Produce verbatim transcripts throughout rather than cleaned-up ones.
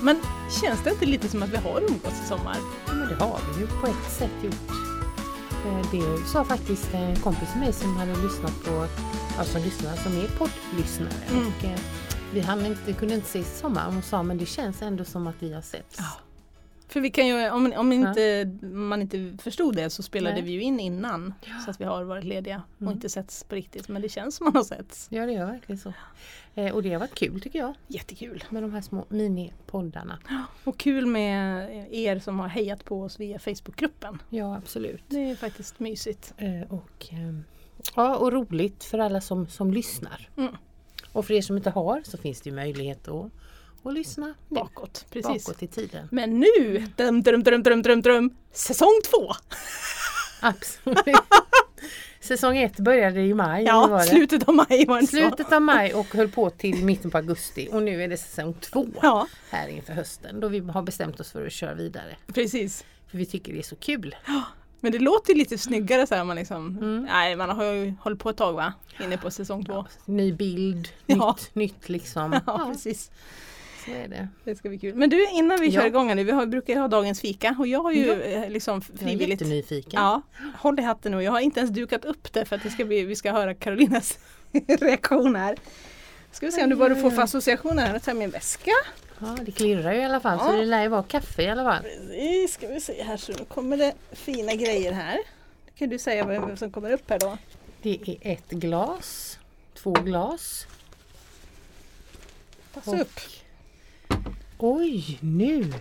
men känns det inte lite som att vi har umgåtts i sommar? Ja, men det har vi ju på ett sätt gjort. Det sa faktiskt en kompis med mig som hade lyssnat på, alltså lyssnare som är poddlyssnare. Mm. Och eh, vi hann inte, kunde inte ses i sommar. Hon sa, men det känns ändå som att vi har sett. Ja. För vi kan ju, om, om inte, ja. man inte förstod det så spelade Nej. vi ju in innan. Ja. Så att vi har varit lediga och mm. inte setts på riktigt. Men det känns som man har setts. Ja, det gör verkligen så. Eh, och det har varit kul tycker jag. Jättekul. Med de här små minipoddarna. Ja. Och kul med er som har hejat på oss via Facebookgruppen. Ja, absolut. Det är faktiskt mysigt. Eh, och, eh, ja, och roligt för alla som, som lyssnar. Mm. Och för er som inte har så finns det ju möjlighet att och lyssna bakåt, precis. Bakåt i tiden. Men nu, dröm, dröm, dröm, dröm, dröm, dröm, säsong två! Absolut. Säsong ett började i maj. Ja, var det? slutet av maj var det Slutet så. av maj och höll på till mitten på augusti. Och nu är det säsong två ja. här inför hösten. Då vi har bestämt oss för att köra vidare. Precis. För vi tycker det är så kul. Ja. Men det låter lite snyggare så här man liksom, mm. nej man har ju hållit på ett tag va? Inne på säsong två. Ja, ny bild, ja. nytt, nytt liksom. Ja, ja, precis. Så är det. Det ska bli kul. Men du, innan vi ja. kör igång nu, vi har, brukar ha dagens fika och jag har ju ja. liksom frivilligt. Jag är jättenyfiken. Ja, håll i hatten nu. Jag har inte ens dukat upp det för att det ska bli, vi ska höra Karolinas reaktion här. Ska vi se om du bara får för associationer här. Jag tar min väska. Ja, det klirrar ju i alla fall ja. så det lär ju vara kaffe i alla fall. Precis, ska vi se här så nu kommer det fina grejer här. Kan du säga vad som kommer upp här då? Det är ett glas, två glas. Passa och, upp. Oj, nu!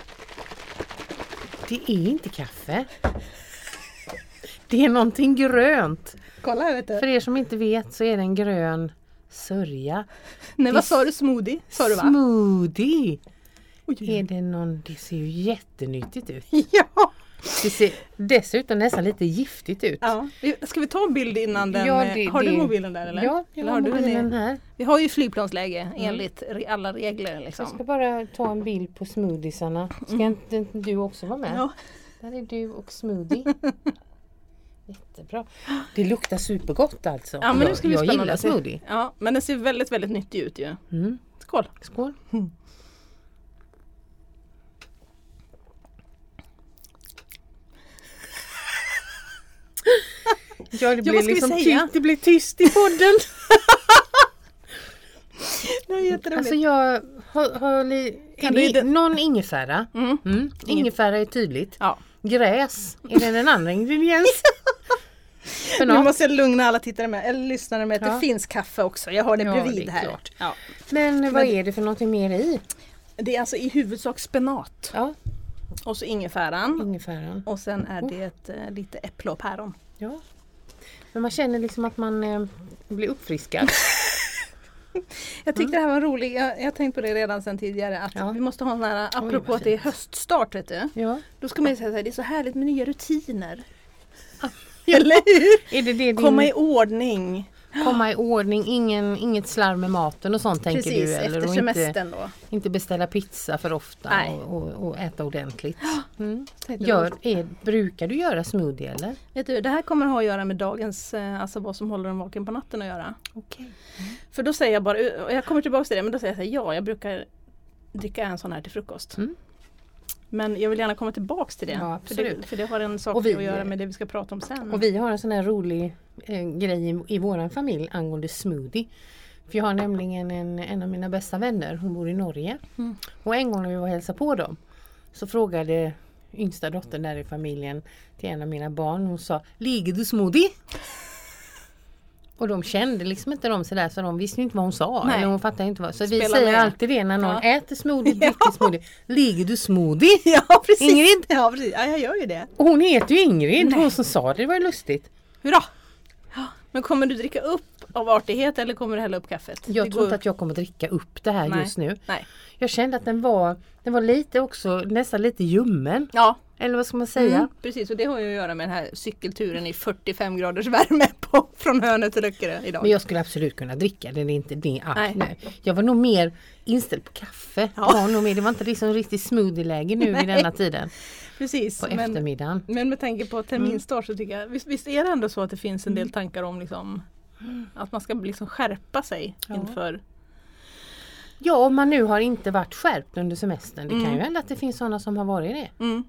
Det är inte kaffe. Det är någonting grönt. Kolla här vet du. För er som inte vet så är det en grön sörja. Nej, vad sa du? Smoothie? Sa du va? Smoothie! Oj. Är det någon, det ser ju jättenyttigt ut. Ja! Det ser dessutom nästan lite giftigt ut. Ja. Ska vi ta en bild innan den? Ja, det, har det, du mobilen där eller? Ja, jag eller har har mobilen du här. Vi har ju flygplansläge enligt mm. alla regler. Liksom. Jag ska bara ta en bild på smoothiesarna. Ska mm. inte du också vara med? Ja. Där är du och smoothie. Jättebra. Det luktar supergott alltså. Ja, men nu ska vi jag gillar smoothie. Ja, men den ser väldigt, väldigt nyttig ut ju. Mm. Skål! Skål! Mm. Ja, det blir ja, liksom tyst, det blir tyst i podden. Det är jätteroligt. Alltså jag har, har li, kan är det, det... någon ingefära. Mm. Mm. Ingefära är tydligt. Ja. Gräs, är det en annan ingrediens? Nu måste jag lugna alla tittare med, eller lyssnare med att ja. det finns kaffe också. Jag har det ja, bredvid det här. Klart. Ja. Men vad Men, är det för någonting mer i? Det är alltså i huvudsak spenat. Ja. Och så ingefäran. ingefäran. Och sen är det ett, uh, lite äpple och päron. Ja. Men man känner liksom att man eh, blir uppfriskad. Jag tyckte mm. det här var roligt. Jag, jag tänkte på det redan sedan tidigare. Att ja. vi måste ha en nära, apropå Oj, att det är höststart vet du. Ja. Då ska man ju säga att det är så härligt med nya rutiner. Ah. Eller hur? Är det det din... Komma i ordning. Komma i ordning, ingen, inget slarv med maten och sånt. Precis, tänker du? Eller efter semestern då. Inte beställa pizza för ofta och, och, och äta ordentligt. Mm. Gör, är, brukar du göra smoothie eller? Vet du, det här kommer ha att göra med dagens, alltså vad som håller en vaken på natten att göra. Okay. Mm. För då säger jag bara, och jag kommer tillbaka till det, men då säger jag så här, ja jag brukar dricka en sån här till frukost. Mm. Men jag vill gärna komma tillbaka till det, ja, för det. För det har en sak vi, att göra med det vi ska prata om sen. Och vi har en sån här rolig eh, grej i, i våran familj angående smoothie. För jag har nämligen en, en av mina bästa vänner, hon bor i Norge. Mm. Och en gång när vi var och hälsade på dem så frågade yngsta dottern där i familjen till en av mina barn. Hon sa, ligger du smoothie? Och de kände liksom inte dem sådär så de visste inte vad hon sa. Nej. Eller hon fattade inte vad. Så Spela vi säger med. alltid det när någon ja. äter smoothie, dricker ja. smoothie. Ligger du smoothie? Ja precis. Ingrid? Ja precis, ja, jag gör ju det. Och hon heter ju Ingrid, Nej. hon som sa det, det var ju lustigt. Hurra! Men kommer du dricka upp av artighet eller kommer du hälla upp kaffet? Jag det tror inte att jag kommer dricka upp det här Nej. just nu. Nej. Jag kände att den var, den var lite också, nästan lite ljummen. Ja. Eller vad ska man säga? Mm, precis, och det har ju att göra med den här cykelturen i fyrtiofem graders värme på, från Hönö till Öckerö idag. Men jag skulle absolut kunna dricka det, det är inte det. Ah, nej. nej. Jag var nog mer inställd på kaffe. Ja. Var nog mer, det var inte liksom riktigt smoothie-läge nu i denna tiden. Precis. På men, eftermiddagen. Men med tanke på terminstart så tycker jag, visst, visst är det ändå så att det finns en del tankar om liksom, att man ska liksom skärpa sig ja. inför Ja, om man nu har inte varit skärpt under semestern. Det Mm. kan ju hända att det finns sådana som har varit det. Mm.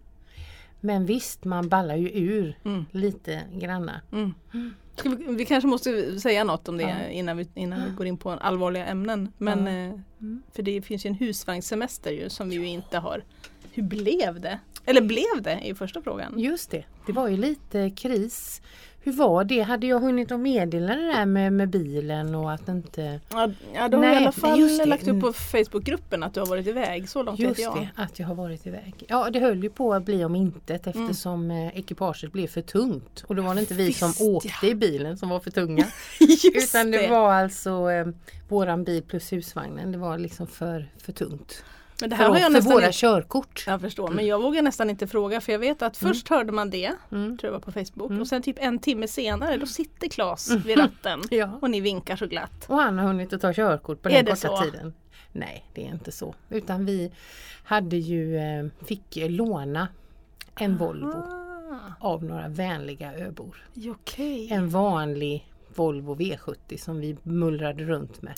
Men visst, man ballar ju ur Mm. lite granna. Mm. Ska vi, vi kanske måste säga något om det Ja. innan, vi, innan vi går in på allvarliga ämnen. Men, Ja. eh, Mm. För det finns ju en husvagnssemester ju, som vi ju inte har. Hur blev det? Eller blev det i första frågan? Just det, det var ju lite kris. Hur var det? Hade jag hunnit att meddela det där med, med bilen och att inte... Ja, ja du har Nej, i alla fall just det. lagt upp på Facebookgruppen att du har varit iväg. Så långt vet Just jag. det, att jag har varit iväg. Ja, det höll ju på att bli om intet eftersom mm. ekipaget blev för tungt. Och då var det inte vi Visst, som åkte ja. i bilen som var för tunga. Just Utan det, det. var alltså eh, våran bil plus husvagnen. Det var liksom för, för tungt. Men det här För, har jag för nästan våra inte, körkort. jag förstår, men jag vågar nästan inte fråga för jag vet att först hörde man det, Mm. tror jag var på Facebook, Mm. och sen typ en timme senare då sitter Claes vid ratten Ja. och ni vinkar så glatt. Och han har hunnit att ta körkort på Är den det korta så? tiden. Nej, det är inte så. Utan vi hade ju, eh, fick låna en Volvo Ah, av några vänliga öbor. okej. En vanlig Volvo V sjuttio som vi mullrade runt med.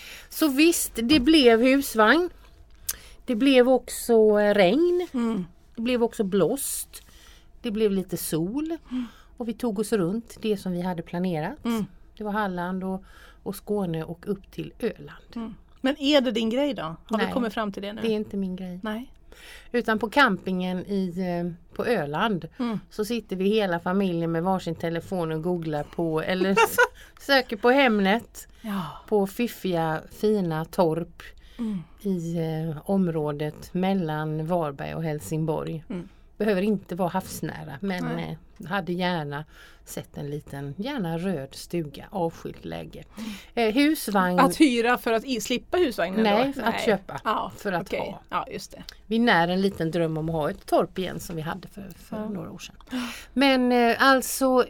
Så visst, det blev husvagn. Det blev också regn. Mm. Det blev också blåst. Det blev lite sol. Och vi tog oss runt det som vi hade planerat. Mm. Det var Halland och, och Skåne och upp till Öland. Mm. Men är det din grej då? Har Nej. vi kommit fram till det nu? Det är inte min grej. Nej. Utan på campingen i, eh, på Öland Mm. så sitter vi hela familjen med varsin telefon och googlar på eller s- söker på Hemnet Ja. på fiffiga fina torp Mm. i eh, området mellan Varberg och Helsingborg. Mm. Behöver inte vara havsnära men Nej. eh, hade gärna sett en liten, gärna röd stuga, avskilt läge. Eh, husvagn, Att hyra för att i, slippa husvagnen nej, då? att köpa Ja, för att okej. ha. Ja, just det. Vi när en liten dröm om att ha ett torp igen som vi hade för, för Ja. några år sedan. Men eh, alltså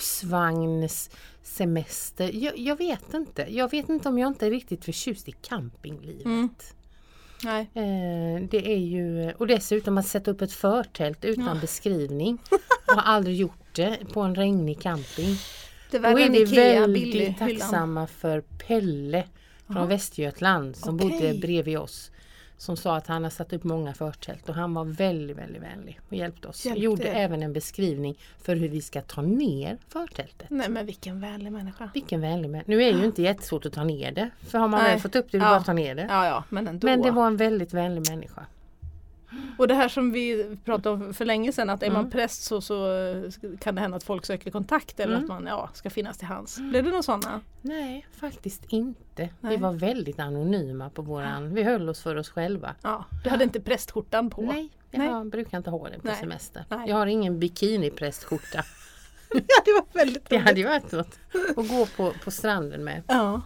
husvagnssemester, jag, jag vet inte. Jag vet inte om jag inte är riktigt förtjust i campinglivet. Mm. Nej. Eh, det är ju, och dessutom att sätta upp ett förtält utan Ja. beskrivning. Jag har aldrig gjort det på en regnig camping. Det Då är en vi Ikea väldigt billig hyllan. tacksamma för Pelle från Jaha. Västergötland som Okej. bodde bredvid oss. Som sa att han har satt upp många förtält och han var väldigt, väldigt vänlig och hjälpte oss. Hjälpte Gjorde er. även en beskrivning för hur vi ska ta ner förtältet. Nej men vilken vänlig människa. Vilken vänlig människa. Nu är det ju inte jättesvårt att ta ner det. För har man Nej. väl fått upp det, vill Ja. bara ta ner det. Ja ja, men ändå. Men det var en väldigt vänlig människa. Och det här som vi pratade om för länge sedan, att är man Mm. präst så, så kan det hända att folk söker kontakt eller Mm. att man ja, ska finnas till hands. Blev det någon sådana? Nej, faktiskt inte. Nej. Vi var väldigt anonyma på våran. Vi höll oss för oss själva. Ja, du hade inte prästskjortan på? Nej, jag Nej. har- brukar inte ha det på Nej. semester. Nej. Jag har ingen bikiniprästskjorta. Ja, det var väldigt Det roligt. hade ju varit något att gå på, på stranden med. Ja.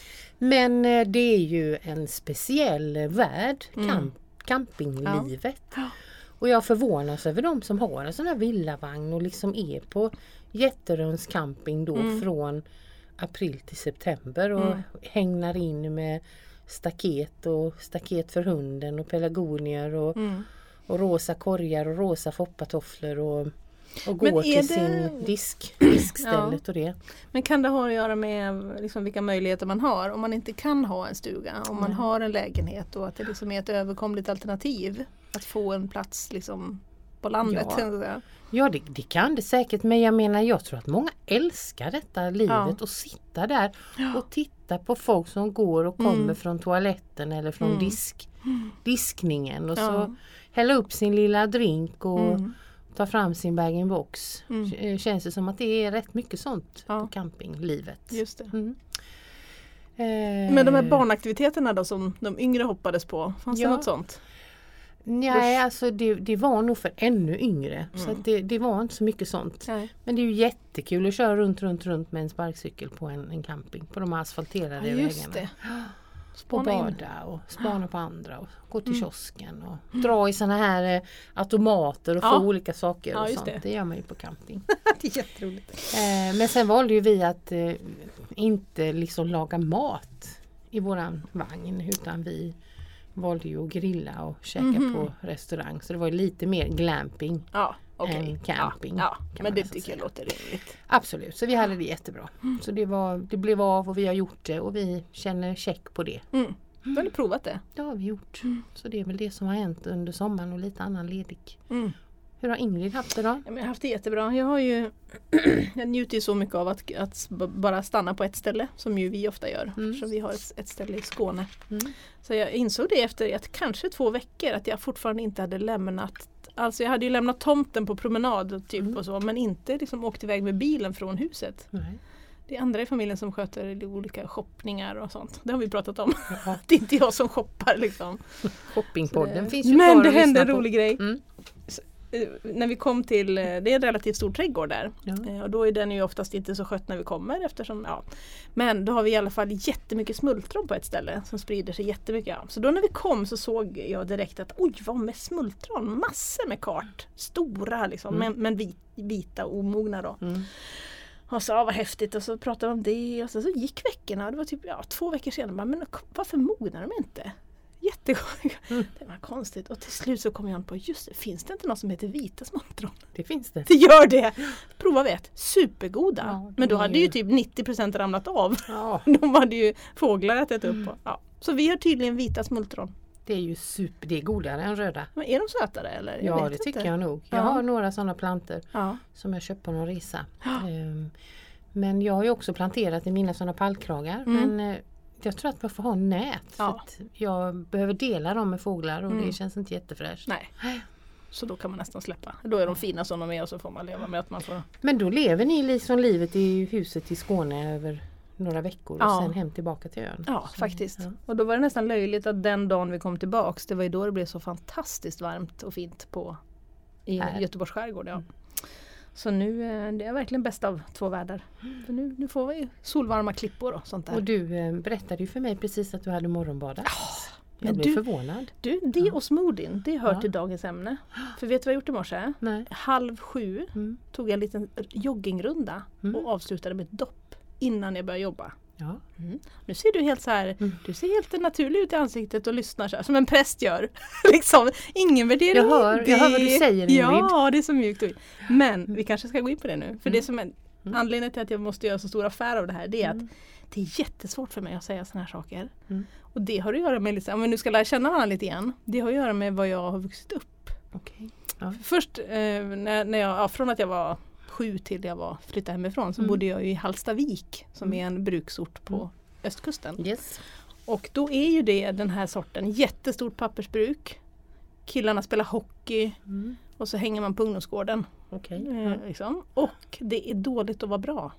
Men eh, det är ju en speciell värld, Mm. camp, campinglivet. Ja. Och jag förvånas över de som har en sån här villavagn och liksom är på Jätteröns camping då Mm. från april till september och Mm. hängnar in med staket och staket för hunden och pelargonier och, Mm. och rosa korgar och rosa foppatofflor och, och Men går är till det- sin disk, diskstället och det. Men kan det ha att göra med liksom vilka möjligheter man har? Om man inte kan ha en stuga, om man Nej. har en lägenhet och att det liksom är ett överkomligt alternativ att få en plats liksom på landet. Ja. så att säga. Ja det, det kan det säkert men jag menar jag tror att många älskar detta livet Ja. och sitta där Ja. och titta på folk som går och kommer Mm. från toaletten eller från Mm. disk, diskningen och Ja. så hälla upp sin lilla drink och Mm. ta fram sin bag-in-box. Mm. K- Känns det som att det är rätt mycket sånt Ja. på campinglivet. Just det. Mm. Eh, Men de här barnaktiviteterna då som de yngre hoppades på, fanns Ja. det något sånt? Nej, alltså det, det var nog för ännu yngre. Så Mm. att det, det var inte så mycket sånt. Nej. Men det är ju jättekul att köra runt, runt, runt med en sparkcykel på en, en camping. På de här asfalterade Ja, just vägarna. det. Och Spana in. bada och spana på andra och gå till Mm. kiosken och dra i såna här eh, automater och Ja. få olika saker Ja, och just sånt. det. Det. gör man ju på camping. Det är jätteroligt. Eh, men sen valde ju vi att eh, inte liksom laga mat i våran vagn utan vi valde ju att grilla och käka Mhm. på restaurang. Så det var ju lite mer glamping. Ja, okej. En camping, Ja, ja. kan Men man det nästan tycker jag säga. låter rimligt. Absolut, så vi hade det jättebra. Så det, var, det blev av och vi har gjort det och vi känner check på det. Mm. Mm. Har ni provat det? Det har vi gjort. Mm. Så det är väl det som har hänt under sommaren och lite annan ledig. Mm. Hur har Ingrid haft det då? Ja, men jag har haft det jättebra. Jag har ju jag njuter ju så mycket av att, att bara stanna på ett ställe som ju vi ofta gör. Mm. Så vi har ett, ett ställe i Skåne. Mm. Så jag insåg det efter att kanske två veckor att jag fortfarande inte hade lämnat. Alltså jag hade ju lämnat tomten på promenad typ mm. och så, men inte liksom åkt iväg med bilen från huset. Nej. Det är andra i familjen som sköter olika shoppningar och sånt. Det har vi pratat om. Ja. Det är inte jag som shoppar liksom. Shoppingpodden det, finns ju men kvar det att hände en på. rolig grej. Mm. Så, när vi kom till, det är en relativt stor trädgård där. Ja. Och då är den ju oftast inte så skött när vi kommer eftersom, ja. Men då har vi i alla fall jättemycket smultron på ett ställe som sprider sig jättemycket. Ja. Så då när vi kom så såg jag direkt att oj, vad med smultron, massor med kart. Stora liksom, mm. men, men vit, vita och omogna då. Mm. Och så, ja, vad häftigt, och så pratade vi om det och så, så gick veckorna, det var typ ja, två veckor sedan, bara, men varför mognar de inte? Jättegott. Mm. Det var konstigt. Och till slut så kom jag på, just det, finns det inte något som heter vita smultron? Det finns det. Det gör det. Prova vet. Supergoda. Ja, men då hade ju typ nittio procent ramlat av. Ja. De hade ju fåglar ätit upp. Och, ja. Så vi har tydligen vita smultron. Det är ju super, det är godare än röda. Men är de sötare eller? Jag ja, vet det inte. tycker jag nog. Jag ja. har några sådana planter ja. som jag köpt på någon resa. Ja. Um, men jag har ju också planterat i mina sådana pallkragar. Mm. Men jag tror att jag får ha nät. Ja. För att jag behöver dela dem med fåglar och mm. det känns inte jättefräscht. Nej. Så då kan man nästan släppa. Då är de fina som de är och så får man leva med att man får... Men då lever ni liksom livet i huset i Skåne över några veckor och ja. sen hem tillbaka till ön. Ja, så, faktiskt. Ja. Och då var det nästan löjligt att den dagen vi kom tillbaks, det var ju då det blev så fantastiskt varmt och fint på i Här. Göteborgs skärgård. Ja. Mm. Så nu det är verkligen bäst av två världar. Mm. För nu, nu får vi solvarma klippor och sånt där. Och du eh, berättade ju för mig precis att du hade morgonbadat. Oh, jag blev du, förvånad. Du, det ja. och smoothien, det hör ja. till dagens ämne. För vet du vad jag gjort i morse? Nej. Halv sju mm. tog jag en liten joggingrunda mm. och avslutade med ett dopp innan jag började jobba. Ja. Mm. Nu ser du helt så här, mm. du ser helt naturlig ut i ansiktet och lyssnar så här, som en präst gör. liksom, ingen värdering. Jag hör, jag hör vad du säger, Ingrid. Ja, det är så mjukt. Men vi kanske ska gå in på det nu. För mm. det som är mm. anledningen till att jag måste göra så stor affär av det här, det är mm. att det är jättesvårt för mig att säga såna här saker. Mm. Och det har att göra med, liksom, om vi nu ska lära känna varandra lite igen, det har att göra med vad jag har vuxit upp. Okay. Ja. Först, eh, när, när jag, ja, från att jag var sju till jag var flyttade hemifrån så mm. bodde jag i Hallstavik som mm. är en bruksort på mm. östkusten. Yes. Och då är ju det den här sorten jättestort pappersbruk. Killarna spelar hockey mm. och så hänger man på ungdomsgården. Okay. Eh, liksom. Och det är dåligt att vara bra.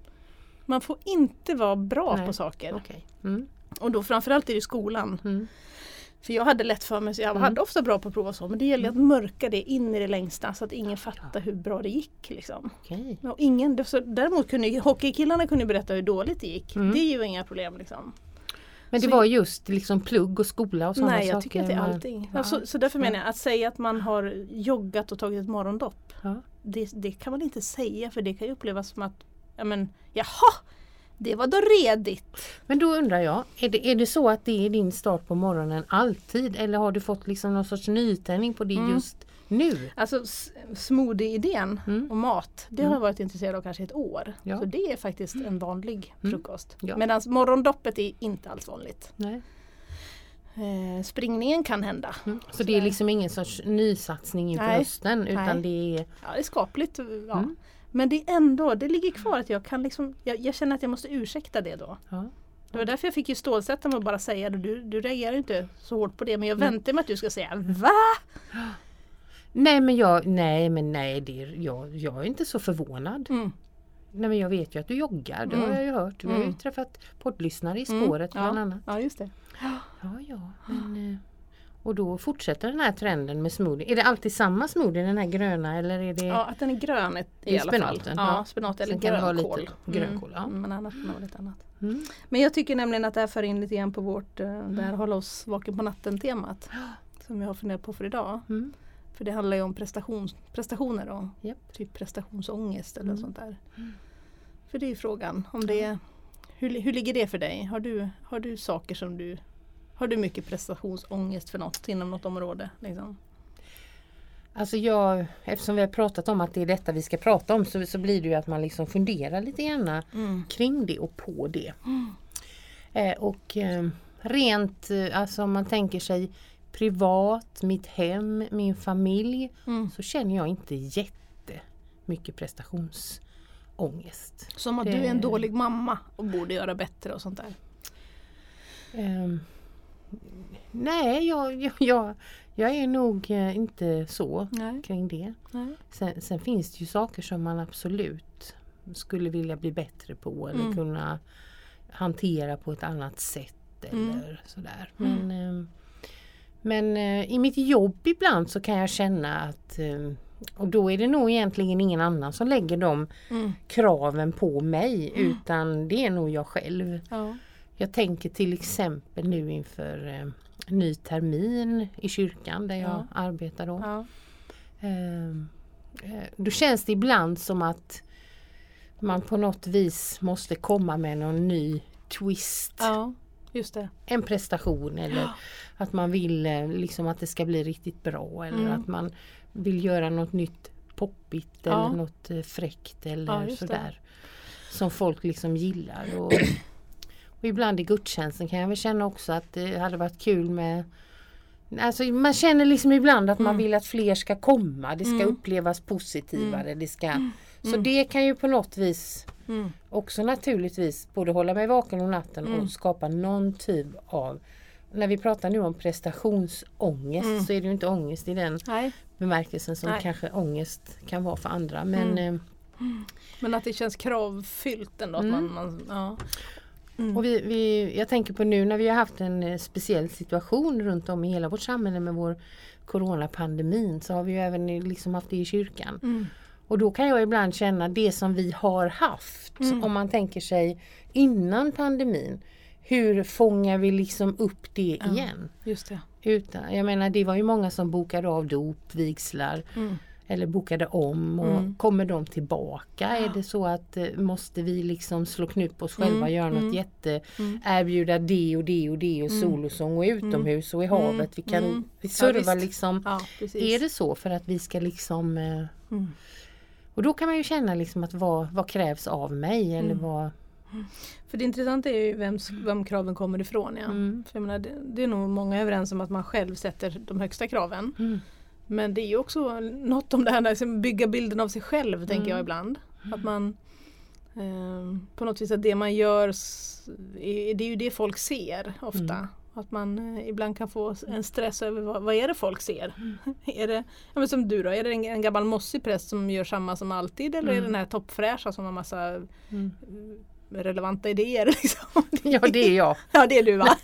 Man får inte vara bra Nej. på saker. Okay. Mm. Och då framförallt är det skolan. Mm. För jag hade lätt för mig, så jag mm. hade ofta bra på att prova så, men det gäller mm. att mörka det in i det längsta så att ingen fattar hur bra det gick. Liksom. Okay. Och ingen, det, så, däremot kunde hockeykillarna kunde berätta hur dåligt det gick. Mm. Det är ju inga problem. Liksom. Men det så, var just liksom plugg och skola och sådana saker? Nej, jag tycker att det är allting. Ja. Så, så därför menar jag, att säga att man har joggat och tagit ett morgondopp, ja. det, det kan man inte säga, för det kan ju upplevas som att, ja men, jaha! Det var då redigt. Men då undrar jag, är det, är det så att det är din start på morgonen alltid? Eller har du fått liksom någon sorts nytändning på det mm. just nu? Alltså smoothie-idén mm. och mat, det mm. har jag varit intresserad av kanske ett år. Ja. Så det är faktiskt en vanlig mm. frukost. Ja. Medan morgondoppet är inte alls vanligt. Nej. Eh, springningen kan hända. Mm. Så, så det är liksom ingen sorts nysatsning inför Nej. hösten? Utan Nej. det är... Ja, det är skapligt. Ja. Mm. Men det är ändå, det ligger kvar att jag kan liksom, jag, jag känner att jag måste ursäkta det då. Ja. Det var därför jag fick ju stålsätta mig och bara säga det. Du, du reagerar inte så hårt på det, men jag väntar med att du ska säga, va? Nej men jag, nej men nej, det är, jag, jag är inte så förvånad. Mm. Nej men jag vet ju att du joggar, det mm. har jag ju hört. Du har ju mm. träffat poddlyssnare i spåret mm. ja. bland annat. Ja, just det. Ja, ja, men... Och då fortsätter den här trenden med smoothie. Är det alltid samma smoothie, den här gröna? Eller är det... Ja, att den är grön i, i alla spenaten, fall. Ja, spenat eller grönkål. grönkål ja. mm. Men annars kan lite annat. Mm. Men jag tycker nämligen att det här för in lite grann på vårt mm. det här hålla oss vaken på natten-temat. Som jag har funderat på för idag. Mm. För det handlar ju om prestation, prestationer och yep. typ prestationsångest eller mm. sånt där. Mm. För det är ju frågan. Om det är, hur, hur ligger det för dig? Har du, har du saker som du... Har du mycket prestationsångest för något inom något område? Liksom? Alltså jag, eftersom vi har pratat om att det är detta vi ska prata om så, så blir det ju att man liksom funderar lite grann mm. kring det och på det. Mm. Eh, och eh, rent, alltså om man tänker sig privat, mitt hem, min familj, Mm. så känner jag inte jättemycket prestationsångest. Som att Det- du är en dålig mamma och borde göra bättre och sånt där. Ehm, nej, jag, jag, jag, jag är nog eh, inte så Nej. kring det. Nej. Sen, sen finns det ju saker som man absolut skulle vilja bli bättre på eller Mm. kunna hantera på ett annat sätt Mm. eller sådär. Men, ehm, men eh, i mitt jobb ibland så kan jag känna att, eh, och då är det nog egentligen ingen annan som lägger de Mm. kraven på mig, utan det är nog jag själv. Ja. Jag tänker till exempel nu inför eh, ny termin i kyrkan där jag Ja. arbetar då. Ja. Eh, eh, då känns det ibland som att man på något vis måste komma med någon ny twist. Ja, just det. En prestation eller att man vill eh, liksom att det ska bli riktigt bra eller Mm. att man vill göra något nytt poppigt Ja. eller något eh, fräckt eller Ja, just det. sådär. Som folk liksom gillar. Och, och ibland i gudstjänsten kan jag väl känna också att det hade varit kul med, alltså man känner liksom ibland att man Mm. vill att fler ska komma. Det ska Mm. upplevas positivare. Det ska, så Mm. det kan ju på något vis Mm. också naturligtvis både hålla mig vaken om natten Mm. och skapa någon typ av, när vi pratar nu om prestationsångest Mm. så är det ju inte ångest i den Nej, bemärkelsen som Nej. kanske ångest kan vara för andra. Men, Mm. eh, men att det känns kravfyllt ändå. Att Mm. man, man, ja. Mm. och vi, vi, jag tänker på nu när vi har haft en eh, speciell situation runt om i hela vårt samhälle med vår coronapandemin, så har vi ju även eh, liksom haft det i kyrkan. Mm. Och då kan jag ibland känna det som vi har haft, Mm. om man tänker sig innan pandemin, hur fångar vi liksom upp det Ja. igen? Just det. Utan, jag menar det var ju många som bokade av dop, vigslar Mm. eller bokade om och Mm. kommer de tillbaka? Är det så att eh, måste vi liksom slå knut på oss själva, Mm. göra något Mm. jätte, Mm. erbjuda det och det och det och Mm. solosång och utomhus och i Mm. havet. Vi kan Mm. vi Ja, servar visst. liksom. Ja, precis. Är det så för att vi ska liksom eh, Mm. och då kan man ju känna liksom att vad, vad krävs av mig eller Mm. vad. För det intressanta är ju vem, vem kraven kommer ifrån. Ja. Mm. För jag menar, det, det är nog många överens om att man själv sätter de högsta kraven. Mm. Men det är ju också något om det här att bygga bilden av sig själv, tänker Mm. jag ibland. Att man eh, på något vis att det man gör, s- är, det är ju det folk ser ofta. Mm. Att man eh, ibland kan få en stress över vad, vad är det folk ser. Är det, ja, men som du då, är det en, en gammal mossig präst som gör samma som alltid eller är det Mm. den här toppfräscha som har massa Mm. relevanta idéer? Liksom? Ja, det är jag. Ja, det är du va?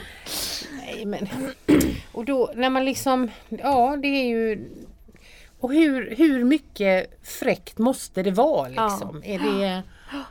Nej, men och då när man liksom, ja det är ju, och hur, hur mycket fräckt måste det vara liksom? Ja. Är det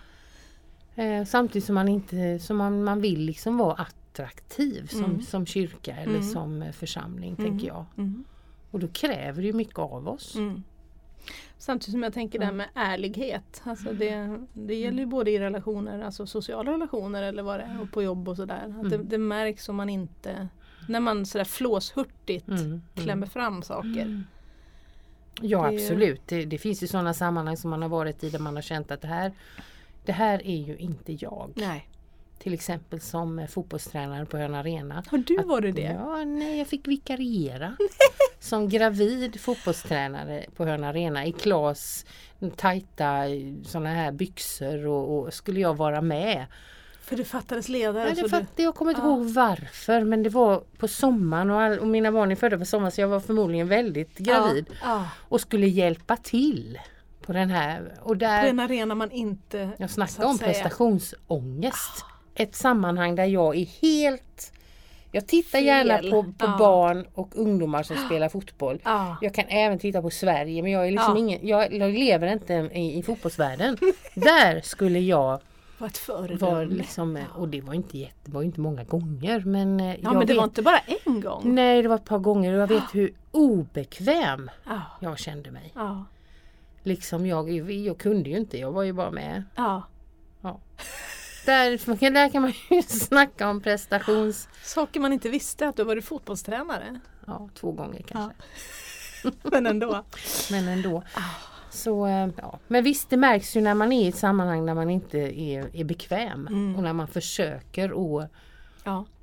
eh, samtidigt som man inte, som man, man vill liksom vara attraktiv som, Mm. som kyrka eller Mm. som eh, församling, Mm. tänker jag. Mm. Och då kräver det ju mycket av oss. Mm. Samtidigt som jag tänker det här Mm. med ärlighet. Alltså det, det gäller ju både i relationer, alltså sociala relationer eller vad det är, och på jobb och sådär. Att det, Mm. det märks om man inte, när man sådär flåshurtigt Mm. Mm. klämmer fram saker. Ja, Det- absolut. Det, det finns ju sådana sammanhang som man har varit i där man har känt att det här, det här är ju inte jag. Nej. Till exempel som eh, fotbollstränare på Höna Arena. Har du Att- varit det? Ja, nej, jag fick vikariera som gravid fotbollstränare på Höna Arena i Klas tajta såna här byxor och, och skulle jag vara med. För det fattades ledare. Nej, så det du, fatt, jag kommer inte Ja. ihåg varför, men det var på sommaren och, all, och mina barn är födda på sommaren så jag var förmodligen väldigt gravid Ja, ja. och skulle hjälpa till på den här. Och På där, en arena man inte... jag så snackar att om säga- prestationsångest. Ett sammanhang där jag är helt... Jag tittar Fel. gärna på, på Ja. barn och ungdomar som spelar fotboll. Ja. Jag kan även titta på Sverige, men jag är liksom Ja. ingen, jag, jag lever inte i, i fotbollsvärlden. Där skulle jag Var ett föredöme. vara liksom, och det var inte jätte, det var inte många gånger, men eh, Ja, jag men det vet, var inte bara en gång. nej, det var ett par gånger och jag vet hur obekväm Ja. jag kände mig. Ja. Liksom jag, jag kunde ju inte, jag var ju bara med. Ja. Ja. Där, där kan man ju snacka om prestations... Saker man inte visste, att du var fotbollstränare. Ja, två gånger kanske. Men ändå. Men ändå. Så, eh, ja. Men visst, det märks ju när man är i ett sammanhang där man inte är, är bekväm. Mm. Och när man försöker att Ja.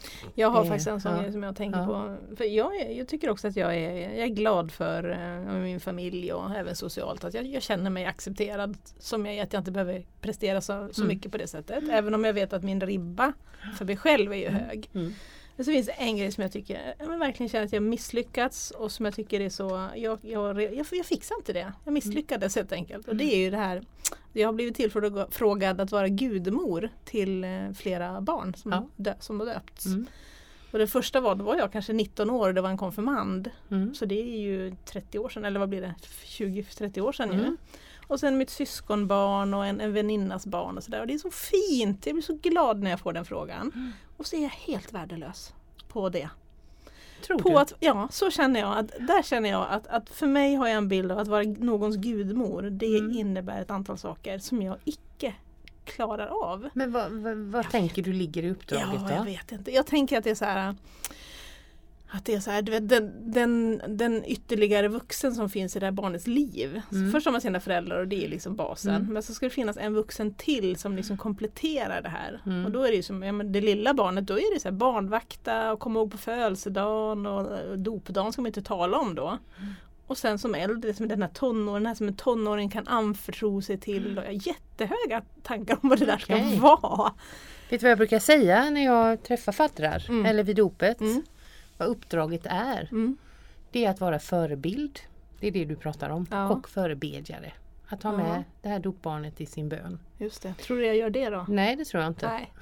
Jag har eh, faktiskt en sån ja. grej som jag tänker Ja. på. För jag, är, jag tycker också att jag är, jag är glad för eh, min familj och även socialt. Att jag, jag känner mig accepterad som jag är. Att jag inte behöver prestera så, så Mm. mycket på det sättet. Även om jag vet att min ribba för mig själv är ju hög. Mm. Men så finns det en grej som jag tycker, jag men verkligen känner att jag misslyckats och som jag tycker är så, jag, jag, jag, jag fixar inte det. Jag misslyckades helt enkelt. Och det är ju det här, jag har blivit tillfrågad att vara gudmor till eh, flera barn som, Ja. dö, som har döpts. Mm. Och det första var, då var jag kanske nitton år och det var en konfirmand. Mm. Så det är ju trettio år sedan, eller vad blir det? tjugo till trettio år sedan Mm. ju. Och sen mitt syskonbarn och en, en väninnas barn och sådär. Och det är så fint, jag blir så glad när jag får den frågan. Mm. Och så är jag helt värdelös på det. Tror På du? att, ja, så känner jag. Att, där känner jag att, att för mig har jag en bild av att vara någons gudmor. Det Mm. innebär ett antal saker som jag icke klarar av. Men vad, vad, vad tänker du ligger i uppdraget Ja, då? jag vet inte. Jag tänker att det är så här, att det är så här, du vet, den, den, den ytterligare vuxen som finns i det här barnets liv. Mm. Först har man sina föräldrar och det är liksom basen. Mm. Men så ska det finnas en vuxen till som liksom kompletterar det här. Mm. Och då är det ju som, ja, men det lilla barnet, då är det så här barnvakta och komma ihåg på födelsedagen och, och dopdagen ska man inte tala om då. Mm. Och sen som äldre, som den här tonåringen, den här som en tonåring kan anförtro sig till. Och jag har jättehöga tankar om vad det där ska Okej. vara. Vet du vad jag brukar säga när jag träffar faddrar Mm. eller vid dopet? Mm. Vad uppdraget är. Mm. Det är att vara förebild. Det är det du pratar om. Ja. Och förebedjare. Att ha Ja. med det här dopbarnet i sin bön. Just det. Tror du jag gör det då? Nej, det tror jag inte. Nej.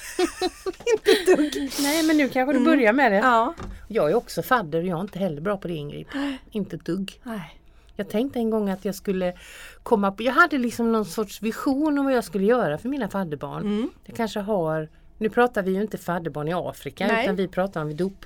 Inte dugg. Nej, men nu kanske du Mm. börjar med det. Ja. Jag är också fadder och jag är inte heller bra på det, Ingrid. Inte ett dugg. Nej. Jag tänkte en gång att jag skulle komma på, jag hade liksom någon sorts vision om vad jag skulle göra för mina fadderbarn. Mm. Jag kanske har, nu pratar vi ju inte fadderbarn i Afrika Nej. utan vi pratar om dop,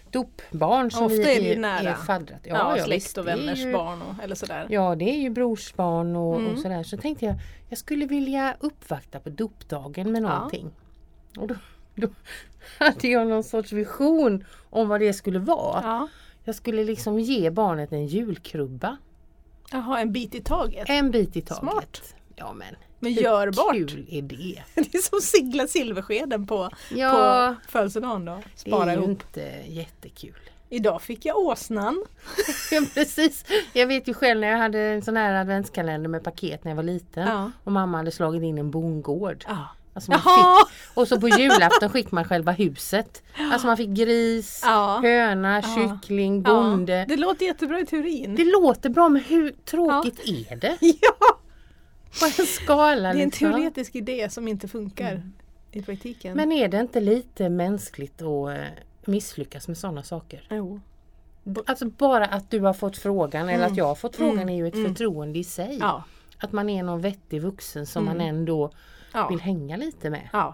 dopbarn som Ofta vi är det ju är, nära. är faddrat. Ja, ja, släkt visst, och det är vänners ju- barn och, eller sådär. Ja, det är ju brorsbarn och, Mm. och sådär. Så tänkte jag, jag skulle vilja uppvakta på dopdagen med Ja. någonting. Och då, då hade jag någon sorts vision om vad det skulle vara. Ja. Jag skulle liksom ge barnet en julkrubba. Jaha, en bit i taget. En bit i taget. Smart. Ja, men Men hur görbart. kul är det? Det är som sigla silverskeden på, Ja, på födelsedagen då. det Spara är ju ihop. inte jättekul. Idag fick jag åsnan. Ja, precis. Jag vet ju själv när jag hade en sån här adventskalender med paket när jag var liten. Ja. Och mamma hade slagit in en bondgård. Ja. Alltså man Jaha! fick, och så på julafton fick man själva huset. Alltså man fick gris, Ja. höna, Ja. kyckling, bonde. Ja. Det låter jättebra i teorin. Det låter bra, men hur tråkigt är det? Ja, På en skala det är en liksom. teoretisk idé som inte funkar Mm. i praktiken. Men är det inte lite mänskligt att eh, misslyckas med sådana saker? Jo. Alltså bara att du har fått frågan eller Mm. att jag har fått frågan Mm. är ju ett Mm. förtroende i sig. Ja. Att man är någon vettig vuxen som Mm. man ändå Ja. vill hänga lite med. Ja.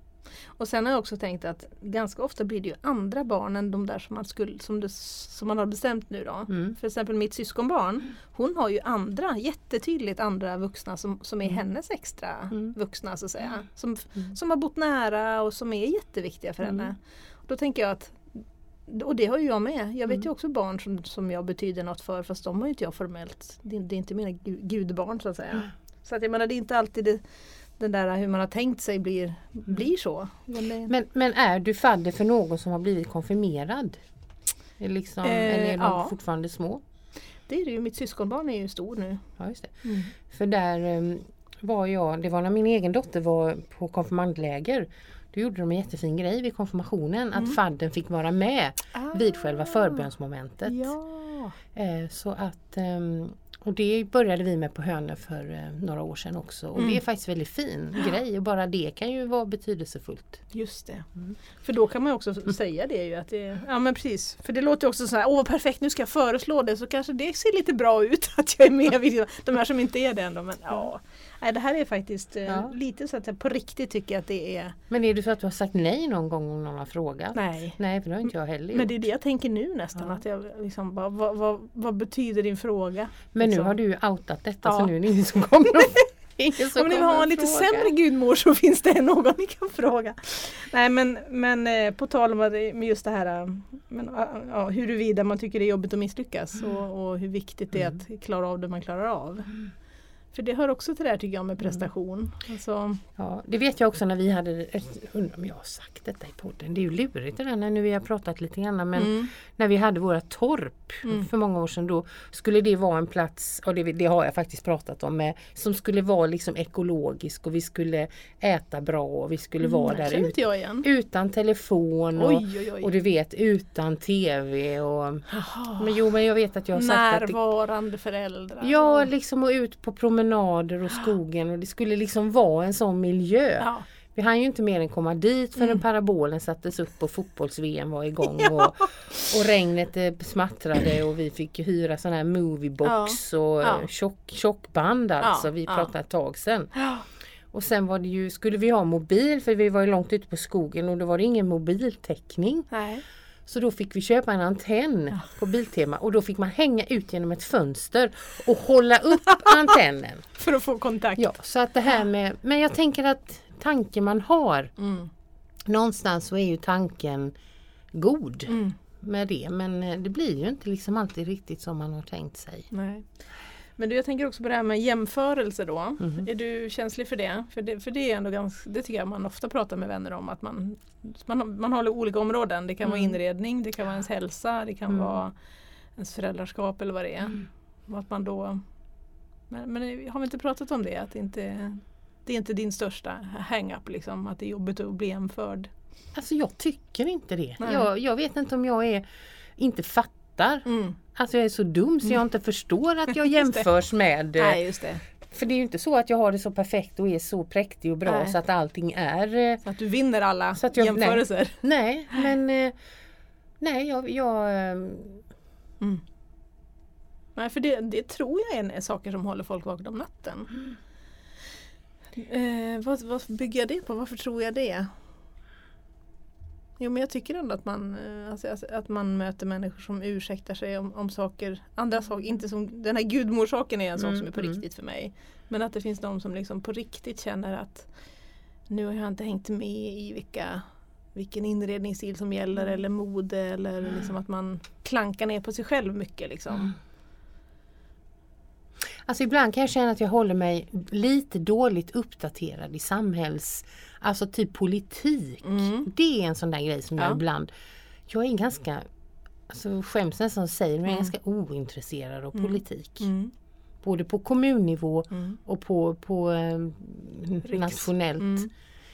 Och sen har jag också tänkt att ganska ofta blir det ju andra barn än de där som man, skulle, som det, som man har bestämt nu då. Mm. För exempel mitt syskonbarn, hon har ju andra, jättetydligt andra vuxna som, som är Mm. hennes extra Mm. vuxna så att säga. Som, Mm. som har bott nära och som är jätteviktiga för Mm. henne. Då tänker jag att, och det har ju jag med, jag vet Mm. ju också barn som, som jag betyder något för fast de har ju inte jag formellt, det, är- det är inte mina gu- gudbarn så att säga. Mm. Så att jag menar det är inte alltid det, den där hur man har tänkt sig blir, blir så. Men det, Men, men är du fadder för någon som har blivit konfirmerad? Är Liksom, Eh, eller är de ja. fortfarande små? det är det ju, mitt syskonbarn är ju stor nu. Ja, just det. Mm. För där um, var jag, det var när min egen dotter var på konfirmandläger. Då gjorde de en jättefin grej vid konfirmationen. Mm. Att fadden fick vara med vid själva förbönsmomentet. Ja. Eh, så att, ehm, och det började vi med på Hönö för eh, några år sedan också. Och Mm. det är faktiskt väldigt fin grej. Och bara det kan ju vara betydelsefullt. Just det. Mm. För då kan man ju också säga det ju att det, ja men precis. För det låter ju också så här, åh vad perfekt nu ska jag föreslå det så kanske det ser lite bra ut att jag är med vid de här som inte är det ändå. Men ja, nej, det här är faktiskt eh, Ja. lite så att jag på riktigt tycker att det är, Men är det så att du har sagt nej någon gång om någon har frågat? nej. Nej, för det har inte jag heller Men det är gjort. det jag tänker nu nästan, Ja. att jag liksom bara, vad, vad, vad betyder din fråga? Men nu liksom. har du ju outat detta Ja. så nu är det ingen som kommer att, ingen som Om ni vill kommer ha att en lite fråga. sämre gudmor så finns det någon ni kan fråga. Nej men, men eh, på tal om att det- med just det här eh, men, eh, ja, huruvida man tycker det är jobbigt att misslyckas Mm. och, och hur viktigt det är att klara av det man klarar av. För det hör också till det här tycker jag med prestation. Mm. Alltså... Ja, det vet jag också när vi hade, undrar om jag har sagt detta i podden, det är ju lurigt det där när nu vi har pratat lite grann, men mm. när vi hade våra torp mm. för många år sedan, då skulle det vara en plats, och det, det har jag faktiskt pratat om, med, som skulle vara liksom ekologisk och vi skulle äta bra och vi skulle mm, vara där ut, utan telefon och, oj, oj, oj. och du vet, utan tv och men jo, men jag vet att jag har sagt närvarande att närvarande föräldrar. Ja, liksom och ut på promenader och skogen och det skulle liksom vara en sån miljö. Ja. Vi hann ju inte mer än komma dit för mm. en parabolen sattes upp och fotbolls-V M var igång ja. och, och regnet det smattrade och vi fick hyra sån här moviebox ja. och ja. Tjock, tjockband alltså. Ja. Vi pratade ja. ett tag sedan. Ja. Och sen var det ju, skulle vi ha mobil för vi var ju långt ute på skogen och då var det ingen mobiltäckning. Nej. Så då fick vi köpa en antenn ja. på Biltema och då fick man hänga ut genom ett fönster och hålla upp antennen. För att få kontakt. Ja, så att det här med, men jag tänker att tanken man har, mm. någonstans så är ju tanken god mm. med det. Men det blir ju inte liksom alltid riktigt som man har tänkt sig. Nej. Men du, jag tänker också på det här med jämförelse då. Mm. Är du känslig för det? För det, för det är ändå ganska, det tycker jag man ofta pratar med vänner om. Att man, man, man har olika områden. Det kan mm. vara inredning, det kan vara ens hälsa, det kan mm. vara ens föräldraskap eller vad det är. Mm. Och att man då, men, men har vi inte pratat om det? Att det inte, det är inte din största hang-up liksom. Att det är jobbigt att bli jämförd. Alltså jag tycker inte det. Jag, jag vet inte om jag är inte fattar. Mm. Alltså jag är så dum så jag inte förstår att jag jämförs med. Nej, just det. För det är ju inte så att jag har det så perfekt och är så präktig och bra nej. Så att allting är. Så att du vinner alla så att jag, jämförelser. Nej, nej men nej jag... jag mm. Nej, för det, det tror jag är saker som håller folk vakna om natten. Mm. Eh, vad, vad bygger jag det på? Varför tror jag det? Jo, men jag tycker ändå att man, alltså, att man möter människor som ursäktar sig om, om saker, andra saker, inte som, den här gudmorsaken är en sak mm, som är på mm. riktigt för mig. Men att det finns de som liksom på riktigt känner att nu har jag inte hängt med i vilka, vilken inredningsstil som gäller mm. eller mode eller mm. liksom att man klankar ner på sig själv mycket liksom. Mm. Alltså ibland kan jag känna att jag håller mig lite dåligt uppdaterad i samhälls... Alltså typ politik. Mm. Det är en sån där grej som ja. jag ibland... Jag är ganska... Alltså skäms nästan säger men jag är mm. ganska ointresserad av mm. politik. Mm. Både på kommunnivå mm. och på, på eh, nationellt mm.